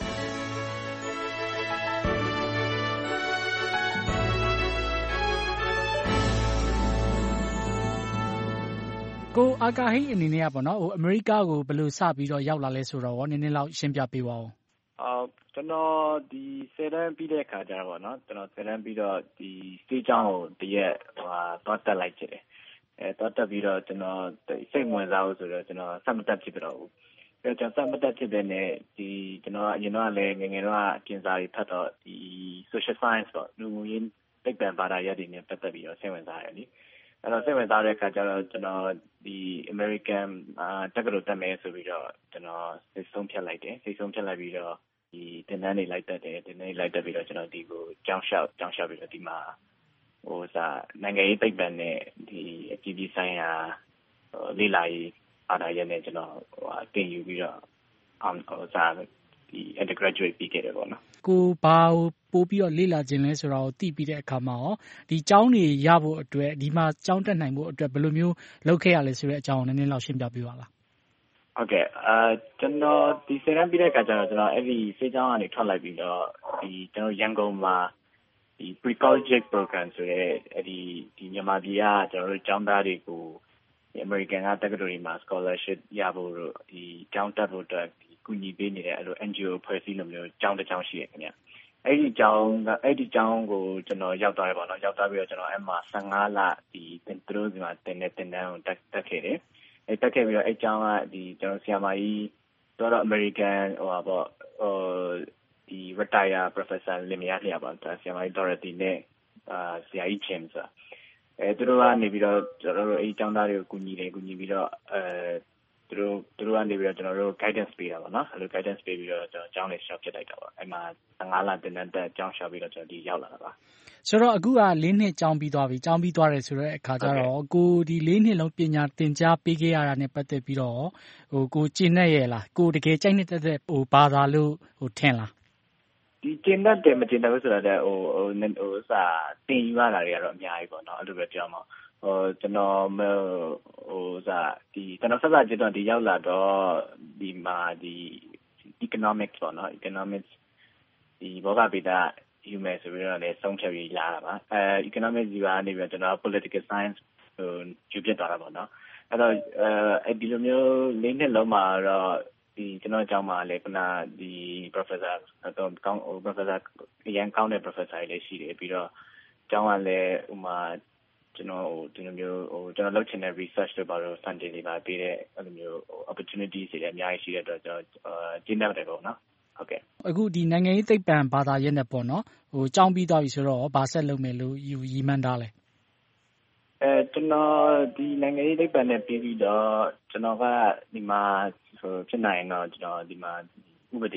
ကိုအာကာဟိအနေနဲ့ကပေါ့နော်ဟိုအမေရိကကိုဘယ်လိုစပြီးတော့ရောက်လာလဲဆိုတော့နည်းနည်းလောက်ရှင်းပြပေးပါဦး
။အော်ကျွန်တော်ဒီဆယ်တန်းပြီးတဲ့ခါကျတော့ပေါ့နော်ကျွန်တော်ဆယ်တန်းပြီးတော့ဒီစတေးကြောင်းကိုတရက်ဟိုဟာတော့တက်လိုက်ဖြစ်တယ်။အဲတော့တက်ပြီးတော့ကျွန်တော်စိတ်ဝင်စားလို့ဆိုတော့ကျွန်တော်စက်မတက်ဖြစ်တော့ဘူး။အဲကျွန်တော်စက်မတက်ဖြစ်တဲ့နဲ့ဒီကျွန်တော်အရင်တော့လည်းငငယ်တော့အကျဉ်းစာတွေဖတ်တော့ဒီ social science ပေါ့လူမှုရေးသိပ္ပံဘာသာရပ်တွေနဲ့ပတ်သက်ပြီးတော့စိတ်ဝင်စားရတယ်လေ။အဲ့တော့စိတ်ဝင်စားတဲ့အခါကျတော့ကျွန်တော်ဒီ American အာတက္ကသိုလ်တက်မယ်ဆိုပြီးတော့ကျွန်တော်စိတ်ဆုံးဖြတ်လိုက်တယ်စိတ်ဆုံးဖြတ်လိုက်ပြီးတော့ဒီတင်တန်းတွေလိုက်တက်တယ်တင်တန်းတွေလိုက်တက်ပြီးတော့ကျွန်တော်ဒီကိုကြောင်းလျှောက်ကြောင်းလျှောက်ပြီးတော့ဒီမှာဟိုစာနိုင်ငံရေးသိပ္ပံနဲ့ဒီအပြည်ပြည်ဆိုင်ရာလေ့လာရေးအားဒါရနဲ့ကျွန်တော်ဟိုတင်ယူပြီးတော့အောင်ဟိုစာဒီ undergraduate ပြီးခဲ့တယ်ပေါ့နော်
ကိုဘာပို့ပြီးတော့လေ့လာခြင်းလဲဆိုတာကိုသိပြီးတဲ့အခါမှာရောဒီကျောင်းတွေရဖို့အတွက်ဒီမှာကျောင်းတက်နိုင်ဖို့အတွက်ဘယ်လိုမျိုးလုပ်ခဲ့ရလဲဆိုတဲ့အကြောင်းကိုနည်းနည်းလောက်ရှင်းပြပေးပါလား
ဟုတ်ကဲ့အာကျွန်တော်ဒီဆယ်တန်းပြီးတဲ့အခါကျတော့ကျွန်တော်အဲ့ဒီစေကျောင်းကနေထွက်လိုက်ပြီးတော့ဒီကျွန်တော်ရန်ကုန်မှာဒီ pre-collegiate program ဆိုရဲအဲ့ဒီဒီမြန်မာပြည်ကကျွန်တော်တို့ကျောင်းသားတွေကိုဒီ American ကတက္ကသိုလ်တွေမှာ scholarship ရဖို့လို့ဒီကျောင်းတက်ဖို့အတွက်ကူညီပေးနေတဲ့အဲ့လို N G O ဖွဲ့စည်းလိုမျိုးကျောင်းတစ်ကျောင်းရှိရခင်ဗျအဲ့ဒီကျောင်းကအဲ့ဒီကျောင်းကိုကျွန်တော်ရောက်သွားတယ်ပေါ့နော်ရောက်သွားပြီးတော့ကျွန်တော်အဲ့မှာဆယ်ငါးလဒီတင်သူတို့ဒီမှာတင်တဲ့တင်တန်းကိုတက်တက်ခဲ့တယ်အဲ့တက်ခဲ့ပြီးတော့အဲ့ကျောင်းကဒီကျွန်တော်ဆရာမကြီးတော့ American ဟိုပါပေါ့ဟိုဒီ retire professor လင်မယားလျာပါဆရာမကြီး Dorothy နဲ့အာဆရာကြီး James အဲသူတို့ကနေပြီးတော့ကျွန်တော်တို့အဲ့ကျောင်းသားတွေကိုကူညီတယ်ကူညီပြီးတော့အဲသူတို့သူတို့ကနေပြီးတော့ကျွန်တော်တို့ guidance ပေးတာပေါ့နော်အဲ့လို guidance ပေးပြီးတော့ကျွန်တော်ကျောင်းလေးရှောက်ဖြစ်လိုက်တာပေါ့အဲ့မှာဆယ်ငါးလတင်တဲ့ကျောင်းရှောက်ပြီးတော့ကျွန်တော်ဒီရောက်လာတာပါ
ဆိုတော့အခုကလေးနှစ်ကျောင်းပြီးသွားပြီကျောင်းပြီးသွားတယ်ဆိုတော့အခါကျတော့ကိုဒီလေးနှစ်လုံးပညာသင်ကြားပေးခဲ့ရတာနဲ့ပတ်သက်ပြီးတော့ဟိုကိုကျင့်တတ်ရဲ့လားကိုတကယ်ကြိုက်နေတဲ့ဟိုဘာသာလို့ဟိုထင်လား
ဒီကျင့်တတ်တယ်မကျင့်တတ်ဘူးဆိုတော့ဟိုဟိုဟိုစာတင်ယူရတာတွေကတော့အများကြီးပေါ့နော်အဲ့လိုပဲပြောမှာဟိုကျွန်တော်ဟိုစာဒီကျွန်တော်ဆက်စားကျတော့ဒီရောက်လာတော့ဒီမှာဒီ economics ပေါ့နော် economics ဒီဘောဂဗေဒယူမယ်ဆိုပြီးတော့လည်းဆုံးဖြတ်ပြီးလာတာပါအဲ economics ဒီကနေပြီးတော့ကျွန်တော် political science ဟိုယူပြသွားတာပေါ့နော်အဲ့တော့အဲဒီလိုမျိုးလေးနှစ်လုံးမှာတော့ဒီကျွန်တော်အကြောင်းမှာလည်းခုနဒီ professor တော့ကောင်းဟို professor အရင်ကောင်းတဲ့ professor တွေလည်းရှိတယ်ပြီးတော့အကြောင်းကလည်းဟိုမှာကျွန်တော်ဟိုဒီလိုမျိုးဟိုကျွန်တော်လုပ်ချင်တဲ့ research တွေပါတော့ funding တွေပါပေးတဲ့အဲ့လိုမျိုး opportunities တွေလည်းအများကြီးရှိတဲ့အတွက်ကျွန်တော်ကျင်းတယ်ပေါ့နော်ဟုတ်ကဲ့
အခုဒီနိုင်ငံရေးသိပ္ပံဘာသာရပ်နဲ့ပေါ့နော်ဟိုကျောင်းပြီးသွားပြီဆိုတော့ဘာဆက်လုပ်မယ်လို့ယူရည်မှန်းထားလဲ
အဲကျွန်တော်ဒီနိုင်ငံရေးသိပ္ပံနဲ့ပြီးပြီးတော့ကျွန်တော်ကဒီမှာဟိုဖြစ်နိုင်တော့ကျွန်တော်ဒီမှာဥပဒေ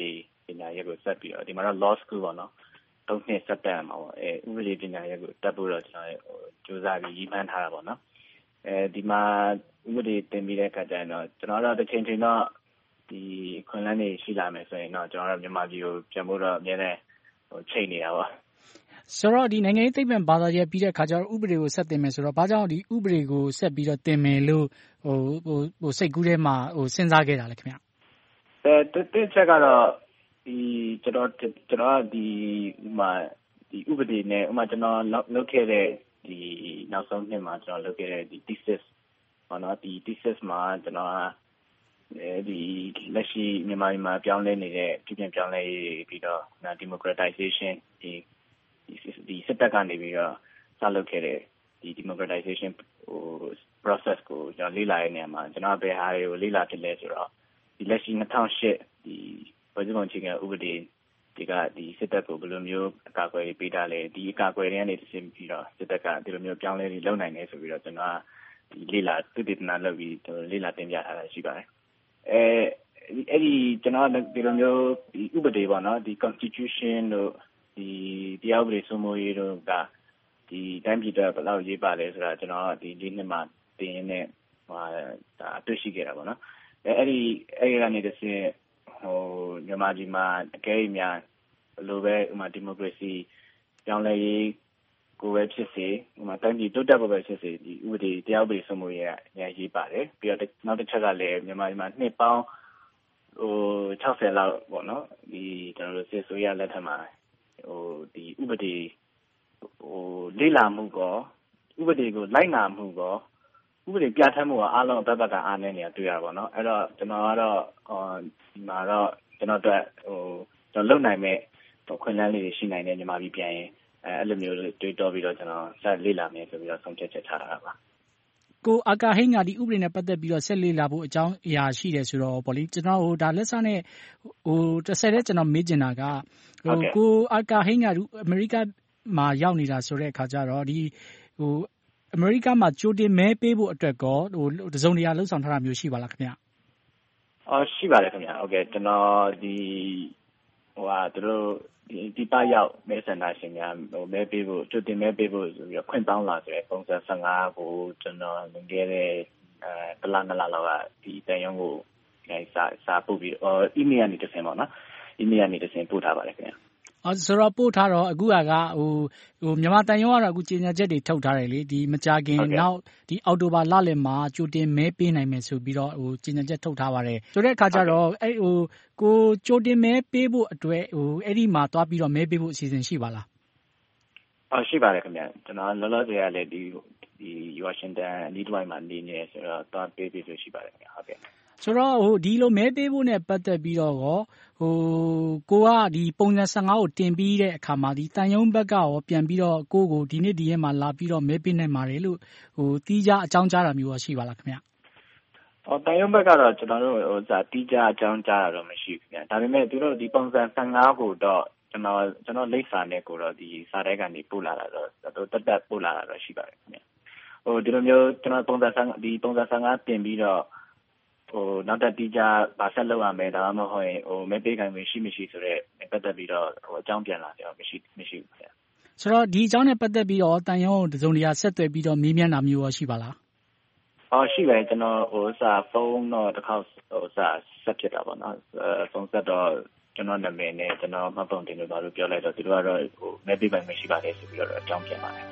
ညာရပ်ကိုဆက်ပြီးတော့ဒီမှာတော့ law school ပေါ့နော်သုံးနှစ်ဆက်တက်မှာပေါ့အဲဥပဒေပညာရပ်ကိုတက်ဖို့တော့ကျွန်တော်ကြိုးစားပြီးရည်မှန်းထားတာပေါ့နော်အဲဒီမှာဥပဒေတင်ပြီးတဲ့အခါကျရင်တော့ကျွန်တော်တို့တစ်ချိန်ချိန်တော့ဒီခွင့်လန်းနေရှိလာမယ်ဆိုရင်တော့ကျွန်တော်တို့မြန်မာပြည်ကိုပြန်ဖို့တော့အများနဲ့ဟိုချိန်နေတာပေါ့
ဆိုတော့ဒီနိုင်ငံရေးသိပ္ပံဘာသာရပ်ပြီးတဲ့အခါကျတော့ဥပဒေကိုဆက်တင်မယ်ဆိုတော့ဘာကြောင့်ဒီဥပဒေကိုဆက်ပြီးတော့တင်မယ်လို့ဟိုဟိုဟိုစိတ်ကူးထဲမှာဟိုစဉ်းစားခဲ့တာလေခင်ဗျ
အဲတစ်ချက်ကတော့ဒီကျွန်တော်ကျွန်တော်ဒီဥမာဒီဥပဒေနဲ့ဥမာကျွန်တော်လုပ်ခဲ့တဲ့ဒီနောက်ဆုံးနှစ်မှာကျွန်တော်လုပ်ခဲ့တဲ့ဒီ thesis ဟောနော်ဒီ thesis မှာကျွန်တော်အဲဒီလက်ရှိမြန်မာပြည်မှာပြောင်းလဲနေတဲ့ပြည်ပြန်ပြောင်းလဲပြီးတော့ democratization ဒီဒီစစ်တပ်ကနေပြီးတော့စလုပ်ခဲ့တဲ့ဒီ democratization ဟို process ကိုကျွန်တော်လေ့လာရတဲ့နေရာမှာကျွန်တော်ဘယ်ဟာတွေကိုလေ့လာဖြစ်လဲဆိုတော့ဒီလက်ရှိtwo thousand eightဒီဖွဲ့စည်းပုံအခြေခံဥပဒေဒီကဒီစစ်တပ်ကိုဘယ်လိုမျိုးအကာအကွယ်ပေးတာလဲဒီအကာအကွယ်တွေကနေသိပြီးတော့စစ်တပ်ကဒီလိုမျိုးပြောင်းလဲပြီးလုပ်နိုင်တယ်ဆိုပြီးတော့ကျွန်တော်ဒီလေ့လာသုတေသနလုပ်ပြီးလေ့လာတင်ပြထားတာရှိပါတယ်အဲအဲ့ဒီကျွန်တော်ဒီလိုမျိုးဒီဥပဒေပေါ့နော်ဒီ constitution တို့ဒီတရားဥပဒေစိုးမိုးရေးတို့ကဒီတိုင်းပြည်တော်ဘယ်လောက်ရေးပါလဲဆိုတာကျွန်တော်ဒီလေးနှစ်မှာတင်ရင်းနဲ့ဟိုဒါအတွေ့ရှိခဲ့တာပေါ့နော်အဲအဲ့ဒီအဲ့ဒီကနေတစ်ဆင့်ဟိုမြန်မာပြည်မှာအကဲအများဘယ်လိုပဲဥမာဒီမိုကရေစီပြောင်းလဲရေးကိုပဲဖြစ်စေဥမာတိုင်းပြည်တိုးတက်ဖို့ပဲဖြစ်စေဒီဥပဒေတရားဥပဒေစိုးမိုးရေးကအများကြီးပါတယ်ပြီးတော့နောက်တစ်ချက်ကလည်းမြန်မာပြည်မှာနှစ်ပေါင်းဟိုsixtyလောက်ပေါ့နော်ဒီကျွန်တော်တို့စစ်ဆိုရလက်ထက်မှာဟိုဒီဥပဒေဟိုလေ့လာမှုကောဥပဒေကိုလိုက်နာမှုကောဥပဒေပြဋ္ဌာန်းမှုကအားလုံးအပတ်ပတ်ကအားနည်းနေတာတွေ့ရပါတော့အဲ့တော့ကျွန်တော်ကတော့ဟိုဒီမှာတော့ကျွန်တော်တို့ဟိုကျွန်တော်လုံနိုင်မဲ့ခွင့်လန်းလေးရှိနိုင်တဲ့မြန်မာပြည်ပြန်ရင်အဲအဲ့လိုမျိုးတွေးတောပြီးတော့ကျွန်တော်ဆက်လေ့လာမယ်ဆိုပြီးတော့ဆုံးဖြတ်ချက်ချတာပါ
ကိုအာကာဟိန်းကဒီဥပဒေနဲ့ပတ်သက်ပြီးတော့ဆက်လေ့လာဖို့အကြောင်းအရာရှိတယ်ဆိုတော့ဗောလေကျွန်တော်ဟိုဒါလက်စနဲ့ဟိုတစ်ဆက်တည်းကျွန်တော်မေးချင်တာကဟိုကိုအာကာဟိန်းကအမေရိကမှာရောက်နေတာဆိုတဲ့အခါကျတော့ဒီဟိုအမေရိကမှာကြိုတင်မဲပေးဖို့အတွက်ကောဟိုတစုံတရာလှုပ်ဆောင်ထားတာမျိုးရှိပါလားခင်ဗျ
အော်ရှိပါတယ်ခင်ဗျဟုတ်ကဲ့ကျွန်တော်ဒီဟိုဟာသူတို့ဒီဒီပရောက်မဲဆန္ဒရှင်များဟိုမဲပေးဖို့ကြိုတင်မဲပေးဖို့ဆိုပြီးတော့ခွင့်တောင်းလာဆိုတဲ့ပုံစံfifteenကိုကျွန်တော်ငင်ခဲ့တဲ့အဲတလားနလားလောက်ကဒီတန်ရုံးကိုအဲစာစာပို့ပြီးအော် email ကနေတစ်ဆင့်ပေါ့နော် email ကနေတစ်ဆင့်ပို့ထားပါတယ်ခင်ဗျ
အော်ဆိုတော့ပို့ထားတော့အခုကဟိုဟိုမြန်မာတန်ရုံးကတော့အခုကြေညာချက်တွေထုတ်ထားတယ်လေဒီမကြခင်နောက်ဒီအောက်တိုဘာလလယ်မှာကြိုတင်မဲပေးနိုင်မယ်ဆိုပြီးတော့ဟိုကြေညာချက်ထုတ်ထားပါတယ်ဆိုတဲ့အခါကျတော့အဲ့ဟိုကိုကြိုတင်မဲပေးဖို့အတွက်ဟိုအဲ့ဒီမှာသွားပြီးတော့မဲပေးဖို့အစီအစဉ်ရှိပါလား
အော်ရှိပါတယ်ခင်ဗျကျွန်တော်လောလောဆယ်ကလည်းဒီဒီဝါရှင်တန်အနီးတစ်ဝိုက်မှာနေနေဆိုတော့သွားပေးပေးလို့ရှိပါတယ်ခင်ဗျဟုတ်ကဲ့
ဆိုတော့ဟိုဒီလိုမဲပေးဖို့နဲ့ပတ်သက်ပြီးတော့ရောဟိုကိုကဒီပုံစံfifteenကိုတင်ပြီးတဲ့အခါမှာဒီတန်ယုံဘက်ကရောပြန်ပြီးတော့ကိုကိုဒီနေ့ဒီရက်မှာလာပြီးတော့မဲပေးနိုင်ပါတယ်လို့ဟိုတီးခြားအကြောင်းကြားတာမျိုးရောရှိပါလားခင်ဗျ
ဟောတန်ယုံဘက်ကတော့ကျွန်တော်တို့ဟိုစာတီးခြားအကြောင်းကြားတာတော့မရှိဘူးခင်ဗျဒါပေမဲ့သူတို့ဒီပုံစံfifteenကိုတော့ကျွန်တော်ကျွန်တော်လိပ်စာနဲ့ကိုတော့ဒီစာတဲကနေပို့လာတာတော့သူတက်တက်ပို့လာတာတော့ရှိပါတယ်ခင်ဗျဟိုဒီလိုမျိုးကျွန်တော်ပုံစံဒီပုံစံfifteenတင်ပြီးတော့ဟိုနောက်တက်တီးကြဗာဆက်လောက်ရမယ်ဒါမှမဟုတ်ရင်ဟိုမဲပေးကံဝင်ရှိမရှိဆိုတော့ပတ်သက်ပြီးတော့ဟိုအကြောင်းပြန်လာကြတော့မရှိမရှိဘူးခင်ဗျ
ဆိုတော့ဒီအကြောင်းနဲ့ပတ်သက်ပြီးတော့တန်ရုံးတစုံတရာဆက်သွယ်ပြီးတော့မေးမြန်းတာမျိုးရောရှိပါလား
အော်ရှိပါတယ်ကျွန်တော်ဟိုစာဖုန်းတော့တစ်ခေါက်ဟိုစာဆက်ဖြစ်တာပေါ့နော်ဖုန်းဆက်တော့ကျွန်တော်နာမည်နဲ့ကျွန်တော်မှတ်ပုံတင်လို့ပါလို့ပြောလိုက်တော့သူတို့ကတော့ဟိုမဲပေးကံမရှိပါနဲ့ဆိုပြီးတော့အကြောင်းပြန်ပါတယ်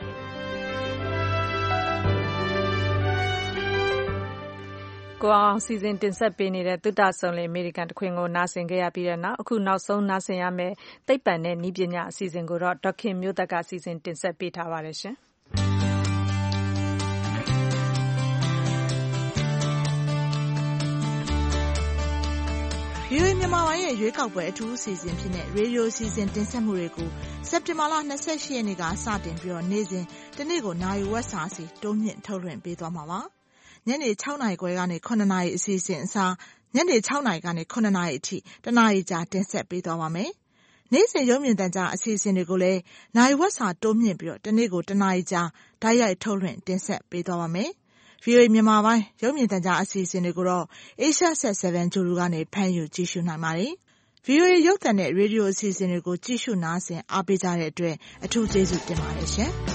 ကိုအောင်စီစဉ်တင်ဆက်ပေးနေတဲ့သုတဆုံလေအမေရိကန်တခွင်ကိုနားဆင်ခဲ့ရပြီးတဲ့နောက်အခုနောက်ဆုံးနားဆင်ရမယ့်သိပ္ပံနဲ့နည်းပညာအစီအစဉ်ကိုတော့ဒေါက်ခင်မျိုးသက်ကစီစဉ်တင်ဆက်ပေးထားပါတယ်ရှင်
ဗွီအိုအေမြန်မာပိုင်းရဲ့ရွေးကောက်ပွဲအထူးအစီအစဉ်ဖြစ်တဲ့ရေဒီယိုအစီအစဉ်တင်ဆက်မှုတွေကိုစက်တင်ဘာလ၂၈ရက်နေ့ကစတင်ပြီးတော့နေ့စဉ်တနေ့ကိုနာရီဝက်စာစီတိုးမြင့်ထုတ်လွှင့်ပေးသွားမှာပါညနေ၆နာရီခွဲကနေ၇နာရီအစီအစဉ်အစားညနေ၆နာရီကနေ၇နာရီအထိတနာရီကြာတင်ဆက်ပေးသွားပါမယ်။နေ့စဉ်ရုပ်မြင်သံကြားအစီအစဉ်တွေကိုလည်းနိုင်ဝက်စာတိုးမြင့်ပြီးတော့တနေ့ကိုတနာရီကြာဓာတ်ရိုက်ထုတ်လွှင့်တင်ဆက်ပေးသွားပါမယ်။ ဗွီအိုအေမြန်မာပိုင်းရုပ်မြင်သံကြားအစီအစဉ်တွေကိုတော့ Asia Set seven ဂျိုလူကနေဖမ်းယူကြည့်ရှုနိုင်ပါတယ်။ဗွီအိုအေ ရုပ်သံနဲ့ရေဒီယိုအစီအစဉ်တွေကိုကြည့်ရှုနားဆင်အားပေးကြတဲ့အတွက်အထူးကျေးဇူးတင်ပါတယ်ရှင်။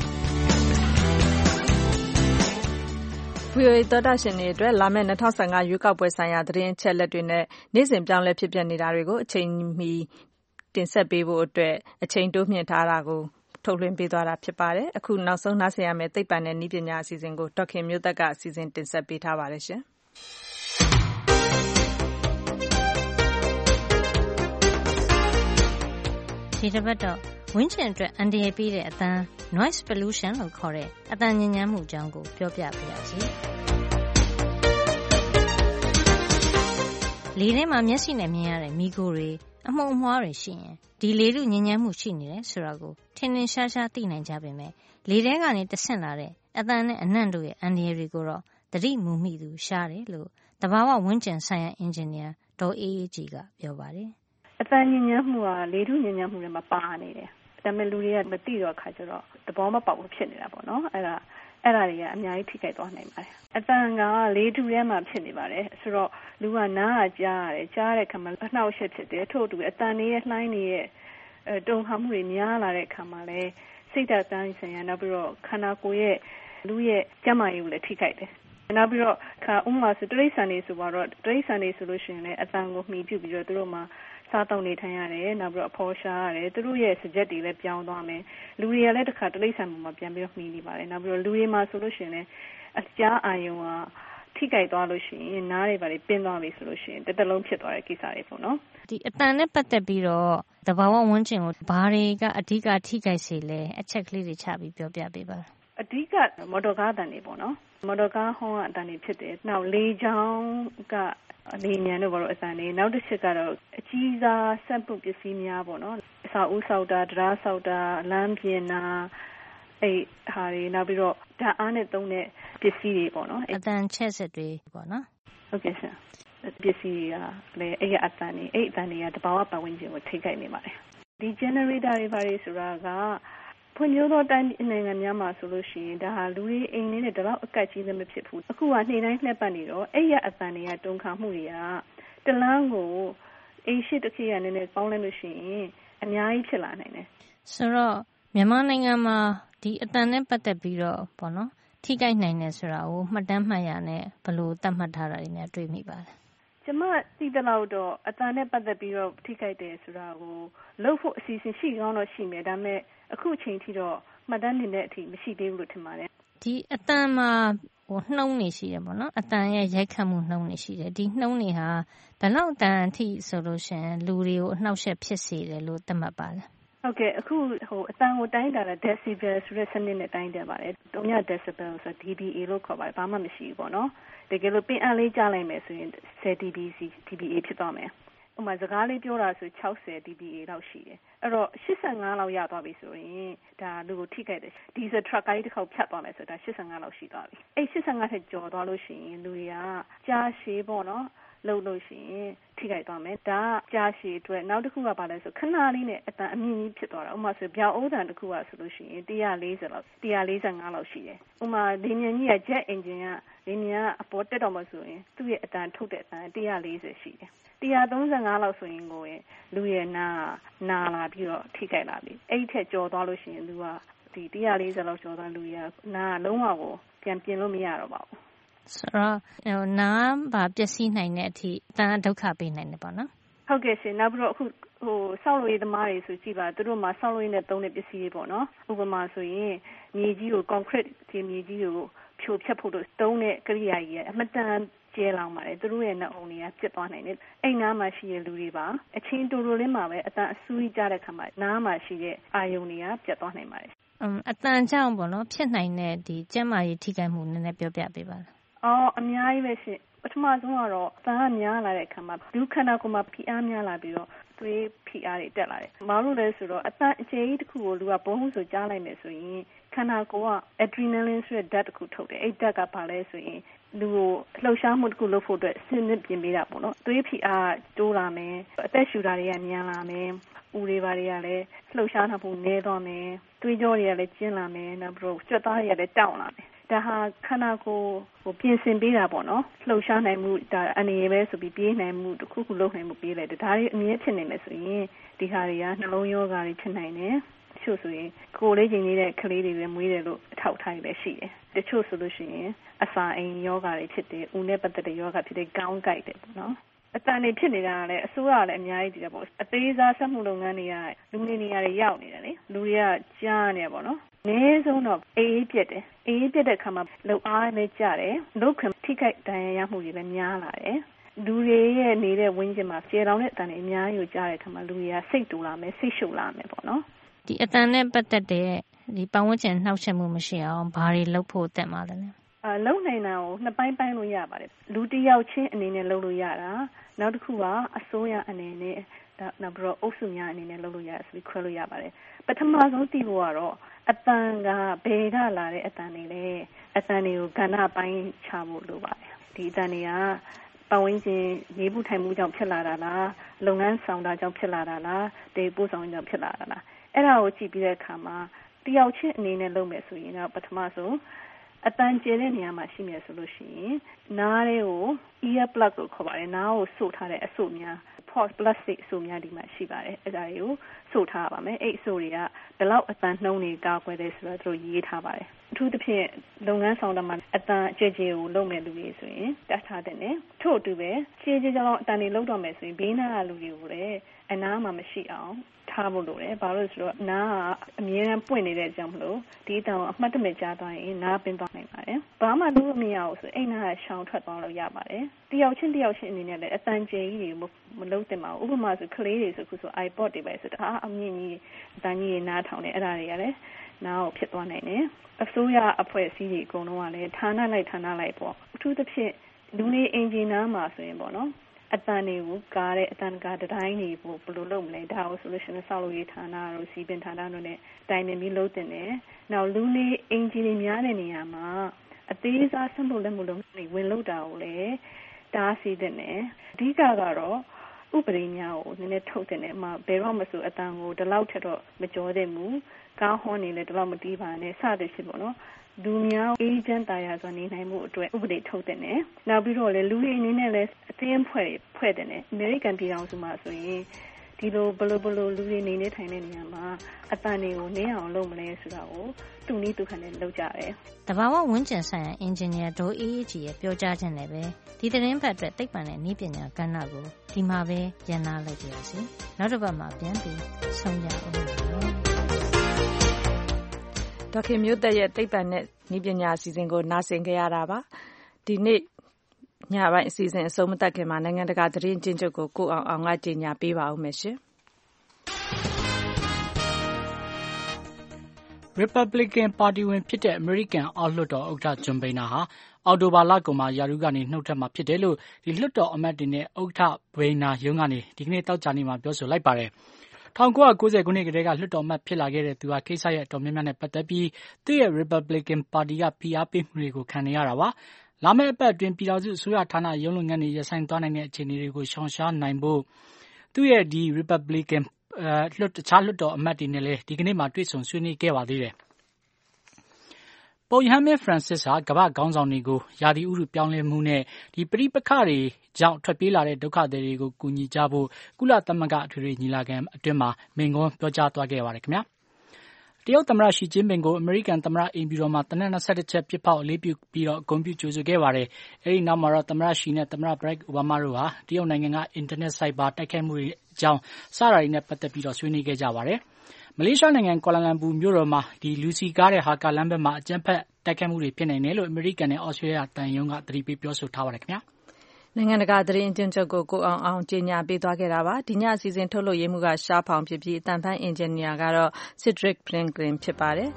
ဗွီအိုအေသောတာရှင်တွေအတွက်လာမယ့်၂၀၁၅ရွေးကောက်ပွဲဆိုင်ရာသတင်းအချက်အလက်တွေနဲ့နေ့စဉ်ပြောင်းလဲဖြစ်ပျက်နေတာတွေကိုအချိန်မီတင်ဆက်ပေးဖို့အတွက်အချိန်တိုးမြှင့်ထားတာကိုထုတ်လွှင့်ပေးသွားတာဖြစ်ပါတယ်။အခုနောက်ဆုံးနားဆင်ရမယ့်သိပ္ပံနဲ့နည်းပညာအစီအစဉ်ကိုဒေါက်ခင်မျိုးသက်ကစီစဉ်တင်ဆက်ပေးထားပါတယ်ရှင်။
ဒီတစ်ပတ်တော့ဝင်းကျင်အတွက်အန္တရာယ်ပေးတဲ့အသံ noise pollution လို့ခေါ်တဲ့အသံညစ်ညမ်းမှုအကြောင်းကိုပြောပြပေးပါစီ။လေထဲမှာမျက်စိနဲ့မြင်ရတဲ့မီးခိုးတွေအမှုန်အမွှားတွေရှိရင်ဒီလေထုညစ်ညမ်းမှုရှိနေတယ်ဆိုတာကိုထင်ထင်ရှားရှားသိနိုင်ကြပေမဲ့လေထဲကနေတဆင့်လာတဲ့အသံနဲ့အနံ့တို့ရဲ့အန္တရာယ်တွေကိုတော့သတိမူမိသူရှားတယ်လို့သဘာဝဝန်းကျင်ဆိုင်ရာအင်ဂျင်နီယာဒေါ်အေးအေးကြည်ကပြောပါတယ်
။အသံညစ်ညမ်းမှုကလေထုညစ်ညမ်းမှုတွေမှာပါနေတယ်။ဒါပေမဲ့လူတွေကမသိတော့ခါကျတော့သဘောမပေါက်ဘူးဖြစ်နေတာပေါ့နော်။အဲ့ဒါအဲ့ဒါတွေကအများကြီးထိခိုက်သွားနိုင်ပါတယ်။အသံကလေထုထဲမှာဖြစ်နေပါတယ်။ဆိုတော့လူကနားကကြားရတယ်။ကြားတဲ့အခါမှာအနှောက်အယှက်ဖြစ်တယ်။ထို့အတူအသံတွေရဲ့လှိုင်းတွေရဲ့တုန်ခါမှုတွေများလာတဲ့အခါမှာလည်းစိတ်ဓာတ်တိုင်းဆိုင်ရာနောက်ပြီးတော့ခန္ဓာကိုယ်ရဲ့လူရဲ့ကျန်းမာရေးကိုလည်းထိခိုက်တယ်။နောက်ပြီးတော့ဥပမာဆိုတိရစ္ဆာန်တွေဆိုတော့တိရစ္ဆာန်တွေဆိုလို့ရှိရင်လည်းအသံကိုမှီပြုပြီးတော့သူတို့မှာစားတောက်နေထိုင်ရတယ်နောက်ပြီးတော့အဖော်ရှားရတယ်သူတို့ရဲ့စကြက်တွေလည်းပြောင်းသွားမယ်လူတွေကလည်းတစ်ခါတိရစ္ဆာန်ပုံမှာပြန်ပြီးတော့မှီနေပါတယ်နောက်ပြီးတော့လူတွေမှာဆိုလို့ရှိရင်လည်းအကြားအာရုံကထိခိုက်သွားလို့ရှိရင်နားတွေပါလေပင်းသွားပြီဆိုလို့ရှိရင်တစ်တလုံးဖြစ်သွားတဲ့ကိစ္စတွေပေါ့နော်
ဒီအတန်နဲ့ပတ်သက်ပြီးတော့သဘာဝဝန်းကျင်ကိုဘာတွေကအဓိကထိခိုက်စေလဲအချက်ကလေးတွေချပြီးပြောပြပေးပါ
အဓိကမော်တော်ကားအတန်တွေပေါ့နော်မော်တော်ကားဟောင်းကအတန်တွေဖြစ်တယ်နောက်လေကြောင်းကလေညံတို့ဘာလို့အတန်တွေနောက်တစ်ချက်ကတော့အကြီးစားစက်မှုပစ္စည်းများပေါ့နော်အစာဦးဆောက်တာတရားဆောက်တာလမ်းပြင်တာအဲ့ဟာတွေနောက်ပြီးတော့ဓာတ်အားနဲ့သုံးတဲ့ပစ္စည်းတွေပေါ့နော်
အတန်ချက်စစ်တွေပေါ့နော်
ဟုတ်ကဲ့ဆရာပစ္စည်းတွေကလည်းအဲ့အတန်တွေအဲ့အတန်တွေကတဘာဝပတ်ဝန်းကျင်ကိုထိခိုက်နေပါတယ်ဒီ generator တွေဘာတွေဆိုတာကဖွံ့ဖြိုးသောတိုင်းနိုင်ငံများမှာဆိုလို့ရှိရင်ဒါဟာလူတွေအိမ်လေးနဲ့တလောက်အကန့်ကြီးလည်းမဖြစ်ဘူးအခုကနေ့တိုင်းလှည့်ပတ်နေတော့အဲ့ရအတန်တွေကတုန်ခါမှုတွေကတလန်းကိုအိမ်ရှိတစ်ခေတ်ရနည်းနည်းပေါင်းလိုက်လို့ရှိရင်အများကြီးဖြစ်လာနိုင်တယ်
ဆိုတော့မြန်မာနိုင်ငံမှာဒီအတန်နဲ့ပတ်သက်ပြီးတော့ပေါ့နော်ထိခိုက်နိုင်တယ်ဆိုတာကိုမှတ်တမ်းမှတ်ရနဲ့ဘယ်လိုသတ်မှတ်ထားတာတွေနဲ့တွေ့မိပါလဲ
ကျမသိတဲ့လောက်တော့အတန်နဲ့ပတ်သက်ပြီးတော့ထိခိုက်တယ်ဆိုတာကိုလုပ်ဖို့အစီအစဉ်ရှိကောင်းတော့ရှိမယ်ဒါပေမဲ့အခုအချိန်ထိတော့မှတ်တမ်းတင်တဲ့အထိမရှိသေးဘူးလို့ထင်ပါတယ်
ဒီအတန်မှာဟိုနှုံးနေရှိတယ်ပေါ့နော်အတန်ရဲ့ရိုက်ခတ်မှုနှုံးနေရှိတယ်ဒီနှုံးနေဟာဘယ်လောက်အတန်အထိဆိုလို့ရှိရင်လူတွေကိုအနှောက်အယှက်ဖြစ်စေတယ်လို့သတ်မှတ်ပါလဲ
ဟုတ်ကဲ့အခုဟိုအတန်ကိုတိုင်းတာတဲ့ decibel ဆိုတဲ့စနစ်နဲ့တိုင်းတယ်ပါတယ်။၃ decibel ဆို D B A လို့ခေါ်ပါတယ်။ဘာမှမရှိဘူးပေါ့နော်။တကယ်လို့ပင်အားလေးကြားလိုက်မယ်ဆိုရင်ဆယ် D B C D B A ဖြစ်သွားမယ်။ဥပမာစကားလေးပြောတာဆို၆၀ D B A လောက်ရှိတယ်။အဲ့တော့၈၅လောက်ရသွားပြီဆိုရင်ဒါလူကိုထိခိုက်တယ်။ဒီဆို truck ကြီးတစ်ခေါက်ဖြတ်သွားမယ်ဆိုတာ၈၅လောက်ရှိသွားပြီ။အဲ့၈၅ထက်ကျော်သွားလို့ရှိရင်လူတွေကကြားရှည်ပေါ့နော်။လုပ်လို့ရှိရင်ထိခိုက်သွားမယ်ဒါကြာရှည်အတွက်နောက်တစ်ခုကဘာလဲဆိုခဏလေးနဲ့အတန်အမြင့်ကြီးဖြစ်သွားတာဥပမာဆိုပြောင်းအိုးတန်တစ်ခုကဆိုလို့ရှိရင်one fortyလောက်one forty-fiveလောက်ရှိတယ်ဥပမာလေမြန်ကြီးက jet engine ကလေမြန်ကအပေါ်တက်တော့မှဆိုရင်သူ့ရဲ့အတန်ထုတ်တဲ့အတန်one fortyရှိတယ်one thirty-fiveလောက်ဆိုရင်ကိုလူရဲ့နာနာလာပြီးတော့ထိခိုက်လာပြီအဲ့ဒီထက်ကျော်သွားလို့ရှိရင်လူကဒီone fortyလောက်ကျော်သွားလူရနာလုံးဝကိုပြန်ပြင်လို့မရတော့ပါဘူး
ဆိုတော့ဟိုနားပါပျက်စီးနိုင်တဲ့အထိတန်ဒုက္ခပေးနိုင်တယ်ပေါ့နော်
ဟုတ်ကဲ့ရှင်နောက်ပြီးတော့အခုဟိုဆောက်လုပ်ရေးသမားတွေဆိုကြည့်ပါသူတို့မှာဆောက်လုပ်ရေးနဲ့သုံးတဲ့ပစ္စည်းတွေပေါ့နော်ဥပမာဆိုရင်မြေကြီးကို concrete ဒီမြေကြီးကိုဖြိုဖျက်ဖို့လို့သုံးတဲ့ကိရိယာကြီးအမတန်ကျဲလောင်ပါတယ်သူတို့ရဲ့နှုတ်တွေကပြစ်သွားနိုင်တယ်အဲ့နားမှာရှိတဲ့လူတွေပါအချင်းတူတူလေးမှာပဲအတန်အဆူကြီးကြတဲ့ခါမှာနားမှာရှိတဲ့အာယုန်တွေကပြတ်သွားနိုင်ပါတယ်
အတန်ကြောင့်ပေါ့နော်ဖြစ်နိုင်တဲ့ဒီကျန်းမာရေးထိခိုက်မှုနည်းနည်းပြောပြပေးပါလား
အော်အများကြီးပဲရှင်ပထမဆုံးကတော့အတန်ကများလာတဲ့အခါမှာဒုခန္ဓာကိုယ်မှာဖိအားများလာပြီးတော့သွေးဖိအားတွေတက်လာတယ်။ဘာလို့လဲဆိုတော့အတန်အကျယ်ကြီးတစ်ခုကိုလူကဘုံဟုဆိုကြားလိုက်မယ်ဆိုရင်ခန္ဓာကိုယ်က adrenaline ဆိုတဲ့ဓာတ်တစ်ခုထုတ်တယ်။အဲ့ဓာတ်ကဘာလဲဆိုရင်လူကိုလှုပ်ရှားမှုတစ်ခုလုပ်ဖို့အတွက်စဉ်းစားပြင်ပေးတာပေါ့နော်။သွေးဖိအားတိုးလာမယ်။အသက်ရှူတာတွေကမြန်လာမယ်။ဦးတွေပါတွေကလည်းလှုပ်ရှားတာဖို့နည်းသွားမယ်။သွေးကြောတွေကလည်းကျဉ်းလာမယ်။နောက်ပြီးတော့ကြွက်သားတွေကလည်းတောင့်လာမယ်။ဒါဟာခန္ဓာကိုယ်ကိုပြင်ဆင်ပေးတာပေါ့နော်လှုပ်ရှားနိုင်မှုဒါအနေနဲ့ပဲဆိုပြီးပြေးနိုင်မှုတစ်ခုခုလုပ်နိုင်မှုပေးလိုက်တယ်ဒါတွေအမြဲဖြစ်နေမယ်ဆိုရင်ဒီဟာတွေကနှလုံးရောဂါတွေဖြစ်နိုင်တယ်တချို့ဆိုရင်ကိုယ်လေးချိန်နေတဲ့ကလေးတွေလည်းမွေးတယ်လို့အထောက်ထားရလည်းရှိတယ်တချို့ဆိုလို့ရှိရင်အစာအိမ်ယောဂါတွေဖြစ်တယ်ဦးနဲ့ပတ်သက်တဲ့ယောဂါဖြစ်တဲ့ကောင်းကိုက်တယ်ပေါ့နော်အတန်တွေဖြစ်နေတာလည်းအစိုးရလည်းအများကြီးတည်တယ်ပေါ့အသေးစားစက်မှုလုပ်ငန်းတွေကလူနေနေရာတွေရောက်နေတယ်လေလူတွေကကြားနေပေါ့နော်အနည်းဆုံးတော့အေးပြက်တယ်အေးပြက်တဲ့ခါမှာလုံအားလည်းကျတယ်လုပ်ခွင့်ထိခိုက်ဒဏ်ရာရမှုတွေလည်းများလာတယ်လူတွေရဲ့နေတဲ့ဝင်းကျင်မှာကျေလောင်တဲ့အတန်တွေအများကြီးကိုကြားတဲ့ခါမှာလူတွေကစိတ်တူလာမယ်စိတ်ရှုပ်လာမယ်ပေါ့နော်
ဒီအတန်နဲ့ပတ်သက်တဲ့ဒီပတ်ဝန်းကျင်နှောက်ယှက်မှုမရှိအောင်ဘာတွေလုပ်ဖို့တက်မှာလဲ
အာလုံနိုင်တာကိုနှစ်ပိုင်းပိုင်းလို့ရပါတယ်လူတစ်ယောက်ချင်းအနေနဲ့လုပ်လို့ရတာနောက်တစ်ခုကအစိုးရအနေနဲ့နောက်ပြီးတော့အုပ်စုများအနေနဲ့လုပ်လို့ရတယ်ဆိုပြီးခွဲလို့ရပါတယ်ပထမဆုံးသိဖို့ကတော့အတန်ကဘယ်ကလာတဲ့အတန်တွေလဲအတန်တွေကိုကဏ္ဍပိုင်းချဖို့လိုပါတယ်ဒီအတန်တွေကပတ်ဝန်းကျင်ရေးမှုထိုင်မှုကြောင့်ဖြစ်လာတာလားလုပ်ငန်းဆောင်တာကြောင့်ဖြစ်လာတာလားဒေပို့ဆောင်ကြောင့်ဖြစ်လာတာလားအဲ့ဒါကိုကြည့်ပြီးတဲ့အခါမှာတယောက်ချင်းအနေနဲ့လုပ်မယ်ဆိုရင်တော့ပထမဆုံးအတန်ကျတဲ့နေရာမှာရှိမယ်ဆိုလို့ရှိရင်နားလေးကို ear plug လို့ခေါ်ပါတယ်နားကိုစို့ထားတဲ့အဆုပ်များ port plastic အဆုပ်များဒီမှာရှိပါတယ်အဲ့ဒါတွေကိုစို့ထားပါမယ်အဲ့အဆုပ်တွေကဘယ်လောက်အတန်နှုံးနေကောက်ွယ်တယ်ဆိုတော့သူတို့ရေးထားပါတယ်အထူးသဖြင့်လုပ်ငန်းဆောင်တာမှာအတန်အကျယ်ကျယ်ကိုလုပ်မယ်လူတွေဆိုရင်တတ်ထားတဲ့နဲ့ထို့အတူပဲခြေခြေကြောင်အတန်တွေလုပ်တော့မယ်ဆိုရင်ဘေးနားကလူတွေကိုလည်းအနားမှာမရှိအောင်ထားဖို့လိုတယ်ဘာလို့လဲဆိုတော့နားကအမြဲတမ်းပွင့်နေတဲ့အကြောင်းမလို့ဒီအတန်ကိုအမှတ်တမဲ့ကြားသွားရင်နားပင်သွားနိုင်ပါတယ်ဘာမှလုပ်မရဘူးဆိုအိမ်နာကရှောင်ထွက်သွားလို့ရပါတယ်တယောက်ချင်းတယောက်ချင်းအနေနဲ့လည်းအတန်ကျယ်ကြီးတွေမလုပ်သင့်ပါဘူးဥပမာဆိုကလေးတွေဆိုခုဆို iPod တွေပဲဆိုတော့အမြင့်ကြီးအတန်ကြီးနားထောင်နေအဲ့ဒါတွေကလည်းနားကိုဖြစ်သွားနိုင်တယ်အစိုးရအဖွဲ့အစည်းတွေအကုန်လုံးကလည်းဌာနလိုက်ဌာနလိုက်ပေါ့အထူးသဖြင့်လူနေအင်ဂျင်နားမှာဆိုရင်ပေါ့နော်အတန်တွေကိုကားတဲ့အတန်ကားတိုင်းတွေဘယ်လိုလုပ်မလဲဒါကိုဆိုလို့ရှိရင်ဆောက်လုပ်ရေးဌာနတို့စီပင်ဌာနတို့နဲ့တိုင်ပင်ပြီးလုပ်တင်တယ်နောက်လူနေအင်ဂျင်တွေများတဲ့နေရာမှာအသေးစားစက်မှုလက်မှုလုံးတွေဝင်လုပ်တာကိုလည်းတားဆီးတဲ့နဲ့အဓိကကတော့ဥပဒေများကိုနည်းနည်းထုတ်တဲ့နဲ့မှဘယ်တော့မှဆိုအတန်ကိုဒီလောက်ထက်တော့မကြောတဲ့မူကားဟွန်းနေလဲဒီလောက်မတီးပါနဲ့စသဖြင့်ပေါ့နော်လူများအေဂျင့်တာယာဆိုနေနိုင်မှုအတွက်ဥပဒေထုတ်တဲ့နဲ့နောက်ပြီးတော့လေလူတွေအနေနဲ့လည်းအသင်းဖွဲ့ဖွဲ့တဲ့နဲ့အမေရိကန်ပြည်ထောင်စုမှာဆိုရင်ဒီလိုဘလိုဘလိုလူတွေနေနေထိုင်တဲ့နေရာမှာအတန်တွေကိုနင်းအောင်လုပ်မလဲဆိုတာကိုသူနည်းသူခံနဲ့လုပ်ကြတယ်
။တဘာဝဝန်ကျင်ဆိုင်ရာအင်ဂျင်နီယာဒေါ်အေးအေးကြီးရဲ့ပြောကြားချက်နဲ့ပဲဒီသတင်းပတ်အတွက်သိပ္ပံနဲ့နည်းပညာကဏ္ဍကိုဒီမှာပဲရန်နာလိုက်ကြပါစီ။နောက်တစ်ပတ်မှာပြန်ပြီးဆုံးကြအောင်။
ဒေါက်ခင်မျိုးသက်ရဲ့သိပ္ပံနဲ့နည်းပညာအစီအစဉ်ကိုနားဆင်ကြရတာပါ။ဒီနေ့ညပိုင်းအစီအစဉ်အဆုံးမသတ်ခင်မှာနိုင်ငံတကာသတင်းကျဉ်းချုပ်ကိုကိုအောင်အောင်ကကြေညာပေးပါဦးမယ်ရှင်
။ Republican ပါတီဝင်ဖြစ်တဲ့အမေရိကန်အောက်လွှတ်တော်ဥက္ကဋ္ဌဂျွန်ဘိနာဟာအောက်တိုဘာလကုန်မှာရာထူးကနေနှုတ်ထွက်မှာဖြစ်တယ်လို့ဒီလွှတ်တော်အမတ်တွေနဲ့ဥက္ကဋ္ဌဘိနာရုံးကနေဒီကနေ့သောကြာနေ့မှာပြောဆိုလိုက်ပါတယ်။၁၉၉၀ခုနှစ်ကတည်းကလွှတ်တော်အမတ်ဖြစ်လာခဲ့တဲ့သူဟာကိစ္စရဲ့အတော်များများနဲ့ပတ်သက်ပြီးသူ့ရဲ့ Republican ပါတီကဖိအားပေးမှုတွေကိုခံနေရတာပါ။လာမယ့်အပတ်အတွင်းပြည်ထောင်စုအစိုးရဌာနရုံးလုပ်ငန်းတွေရပ်ဆိုင်းသွားနိုင်တဲ့အခြေအနေတွေကိုရှောင်ရှားနိုင်ဖို့သူ့ရဲ့ဒီ Republican လွှတ်တခြားလွှတ်တော်အမတ်တွေနဲ့လည်းဒီကနေ့မှတွေ့ဆုံဆွေးနွေးခဲ့ပါသေးတယ်။ပုပ်ရဟန်းမင်းဖရန်စစ်ဟာကမ္ဘာ့ခေါင်းဆောင်တွေကိုရာသီဥတုပြောင်းလဲမှုနဲ့ဒီပဋိပက္ခတွေကြောင့်ထွက်ပြေးလာတဲ့ဒုက္ခသည်တွေကိုကူညီကြဖို့ကုလသမဂ္ဂအထွေထွေညီလာခံအတွင်းမှာမိန့်ခွန်းပြောကြားသွားခဲ့ပါတယ်ခင်ဗျာ။တရုတ်သမ္မတရှီကျင်းပင်ကိုအမေရိကန်သမ္မတအိမ်ဖြူတော်မှာသေနတ်၂၁ချက်ပစ်ဖောက်အလေးပြုပြီးတော့ဂုဏ်ပြုကြိုဆိုခဲ့ပါတယ်။အဲဒီနောက်မှာတော့သမ္မတရှီနဲ့သမ္မတဘရက်အိုဘားမားတို့ဟာတရုတ်နိုင်ငံကအင်တာနက်ဆိုက်ဘာတိုက်ခိုက်မှုတွေအကြောင်းစတာတွေနဲ့ပတ်သက်ပြီးတော့ဆွေးနွေးခဲ့ကြပါတယ်။မလေးရှားနိုင်ငံကွာလာလမ်ပူမြို့တော်မှာဒီလူစီကားတဲ့ဟာကာလမ်းဘက်မှာအကြမ်းဖက်တိုက်ခိုက်မှုတွေဖြစ်နိုင်တယ်လို့အမေရိကန်နဲ့ဩစတြေးလျတန်ယုံကသတိပေးပြောဆိုထားပါတယ်ခင်ဗျာ။
နိုင်ငံတကာသတင်းအကျဉ်းချုပ်ကိုကိုအောင်အောင်ကြေညာပေးသွားခဲ့တာပါဒီညအစီအစဉ်ထုတ်လို့ရေးမှုကရှားဖောင်ဖြစ်ပြီးအတန်ဖန်အင်ဂျင်နီယာကတော့ Cedric Franklin ဖြစ်ပါတယ်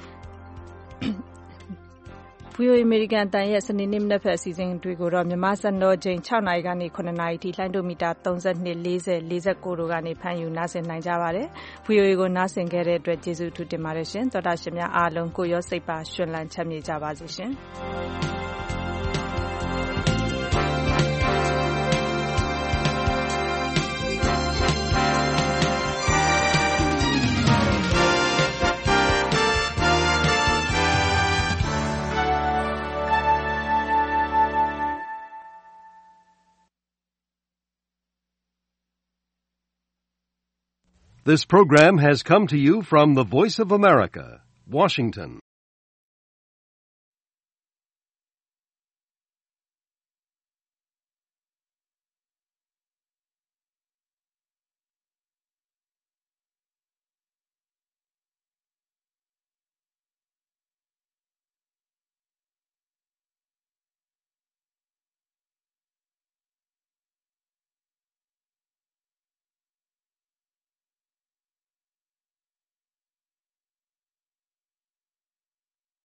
ဗွီအိုအေ American အသံရဲ့စနေနေ့မနက်ဖက်အစီအစဉ်တွေကိုတော့မြန်မာစံတော်ချိန်၆နာရီကနေ၇နာရီထိလှိုင်းဒိုမီတာ၃၂ ၄၀ ၄၉တို့ကနေဖမ်းယူနားဆင်နိုင်ကြပါတယ်။ ဗွီအိုအေကိုနားဆင်ခဲ့တဲ့အတွက်ကျေးဇူးအထူးတင်ပါတယ်ရှင်။သောတာရှင်များအားလုံးကိုရောစိတ်ပါရှင်လန်းချမ်းမြေ့ကြပါစေရှင်။
This program has come to you from the Voice of America, Washington.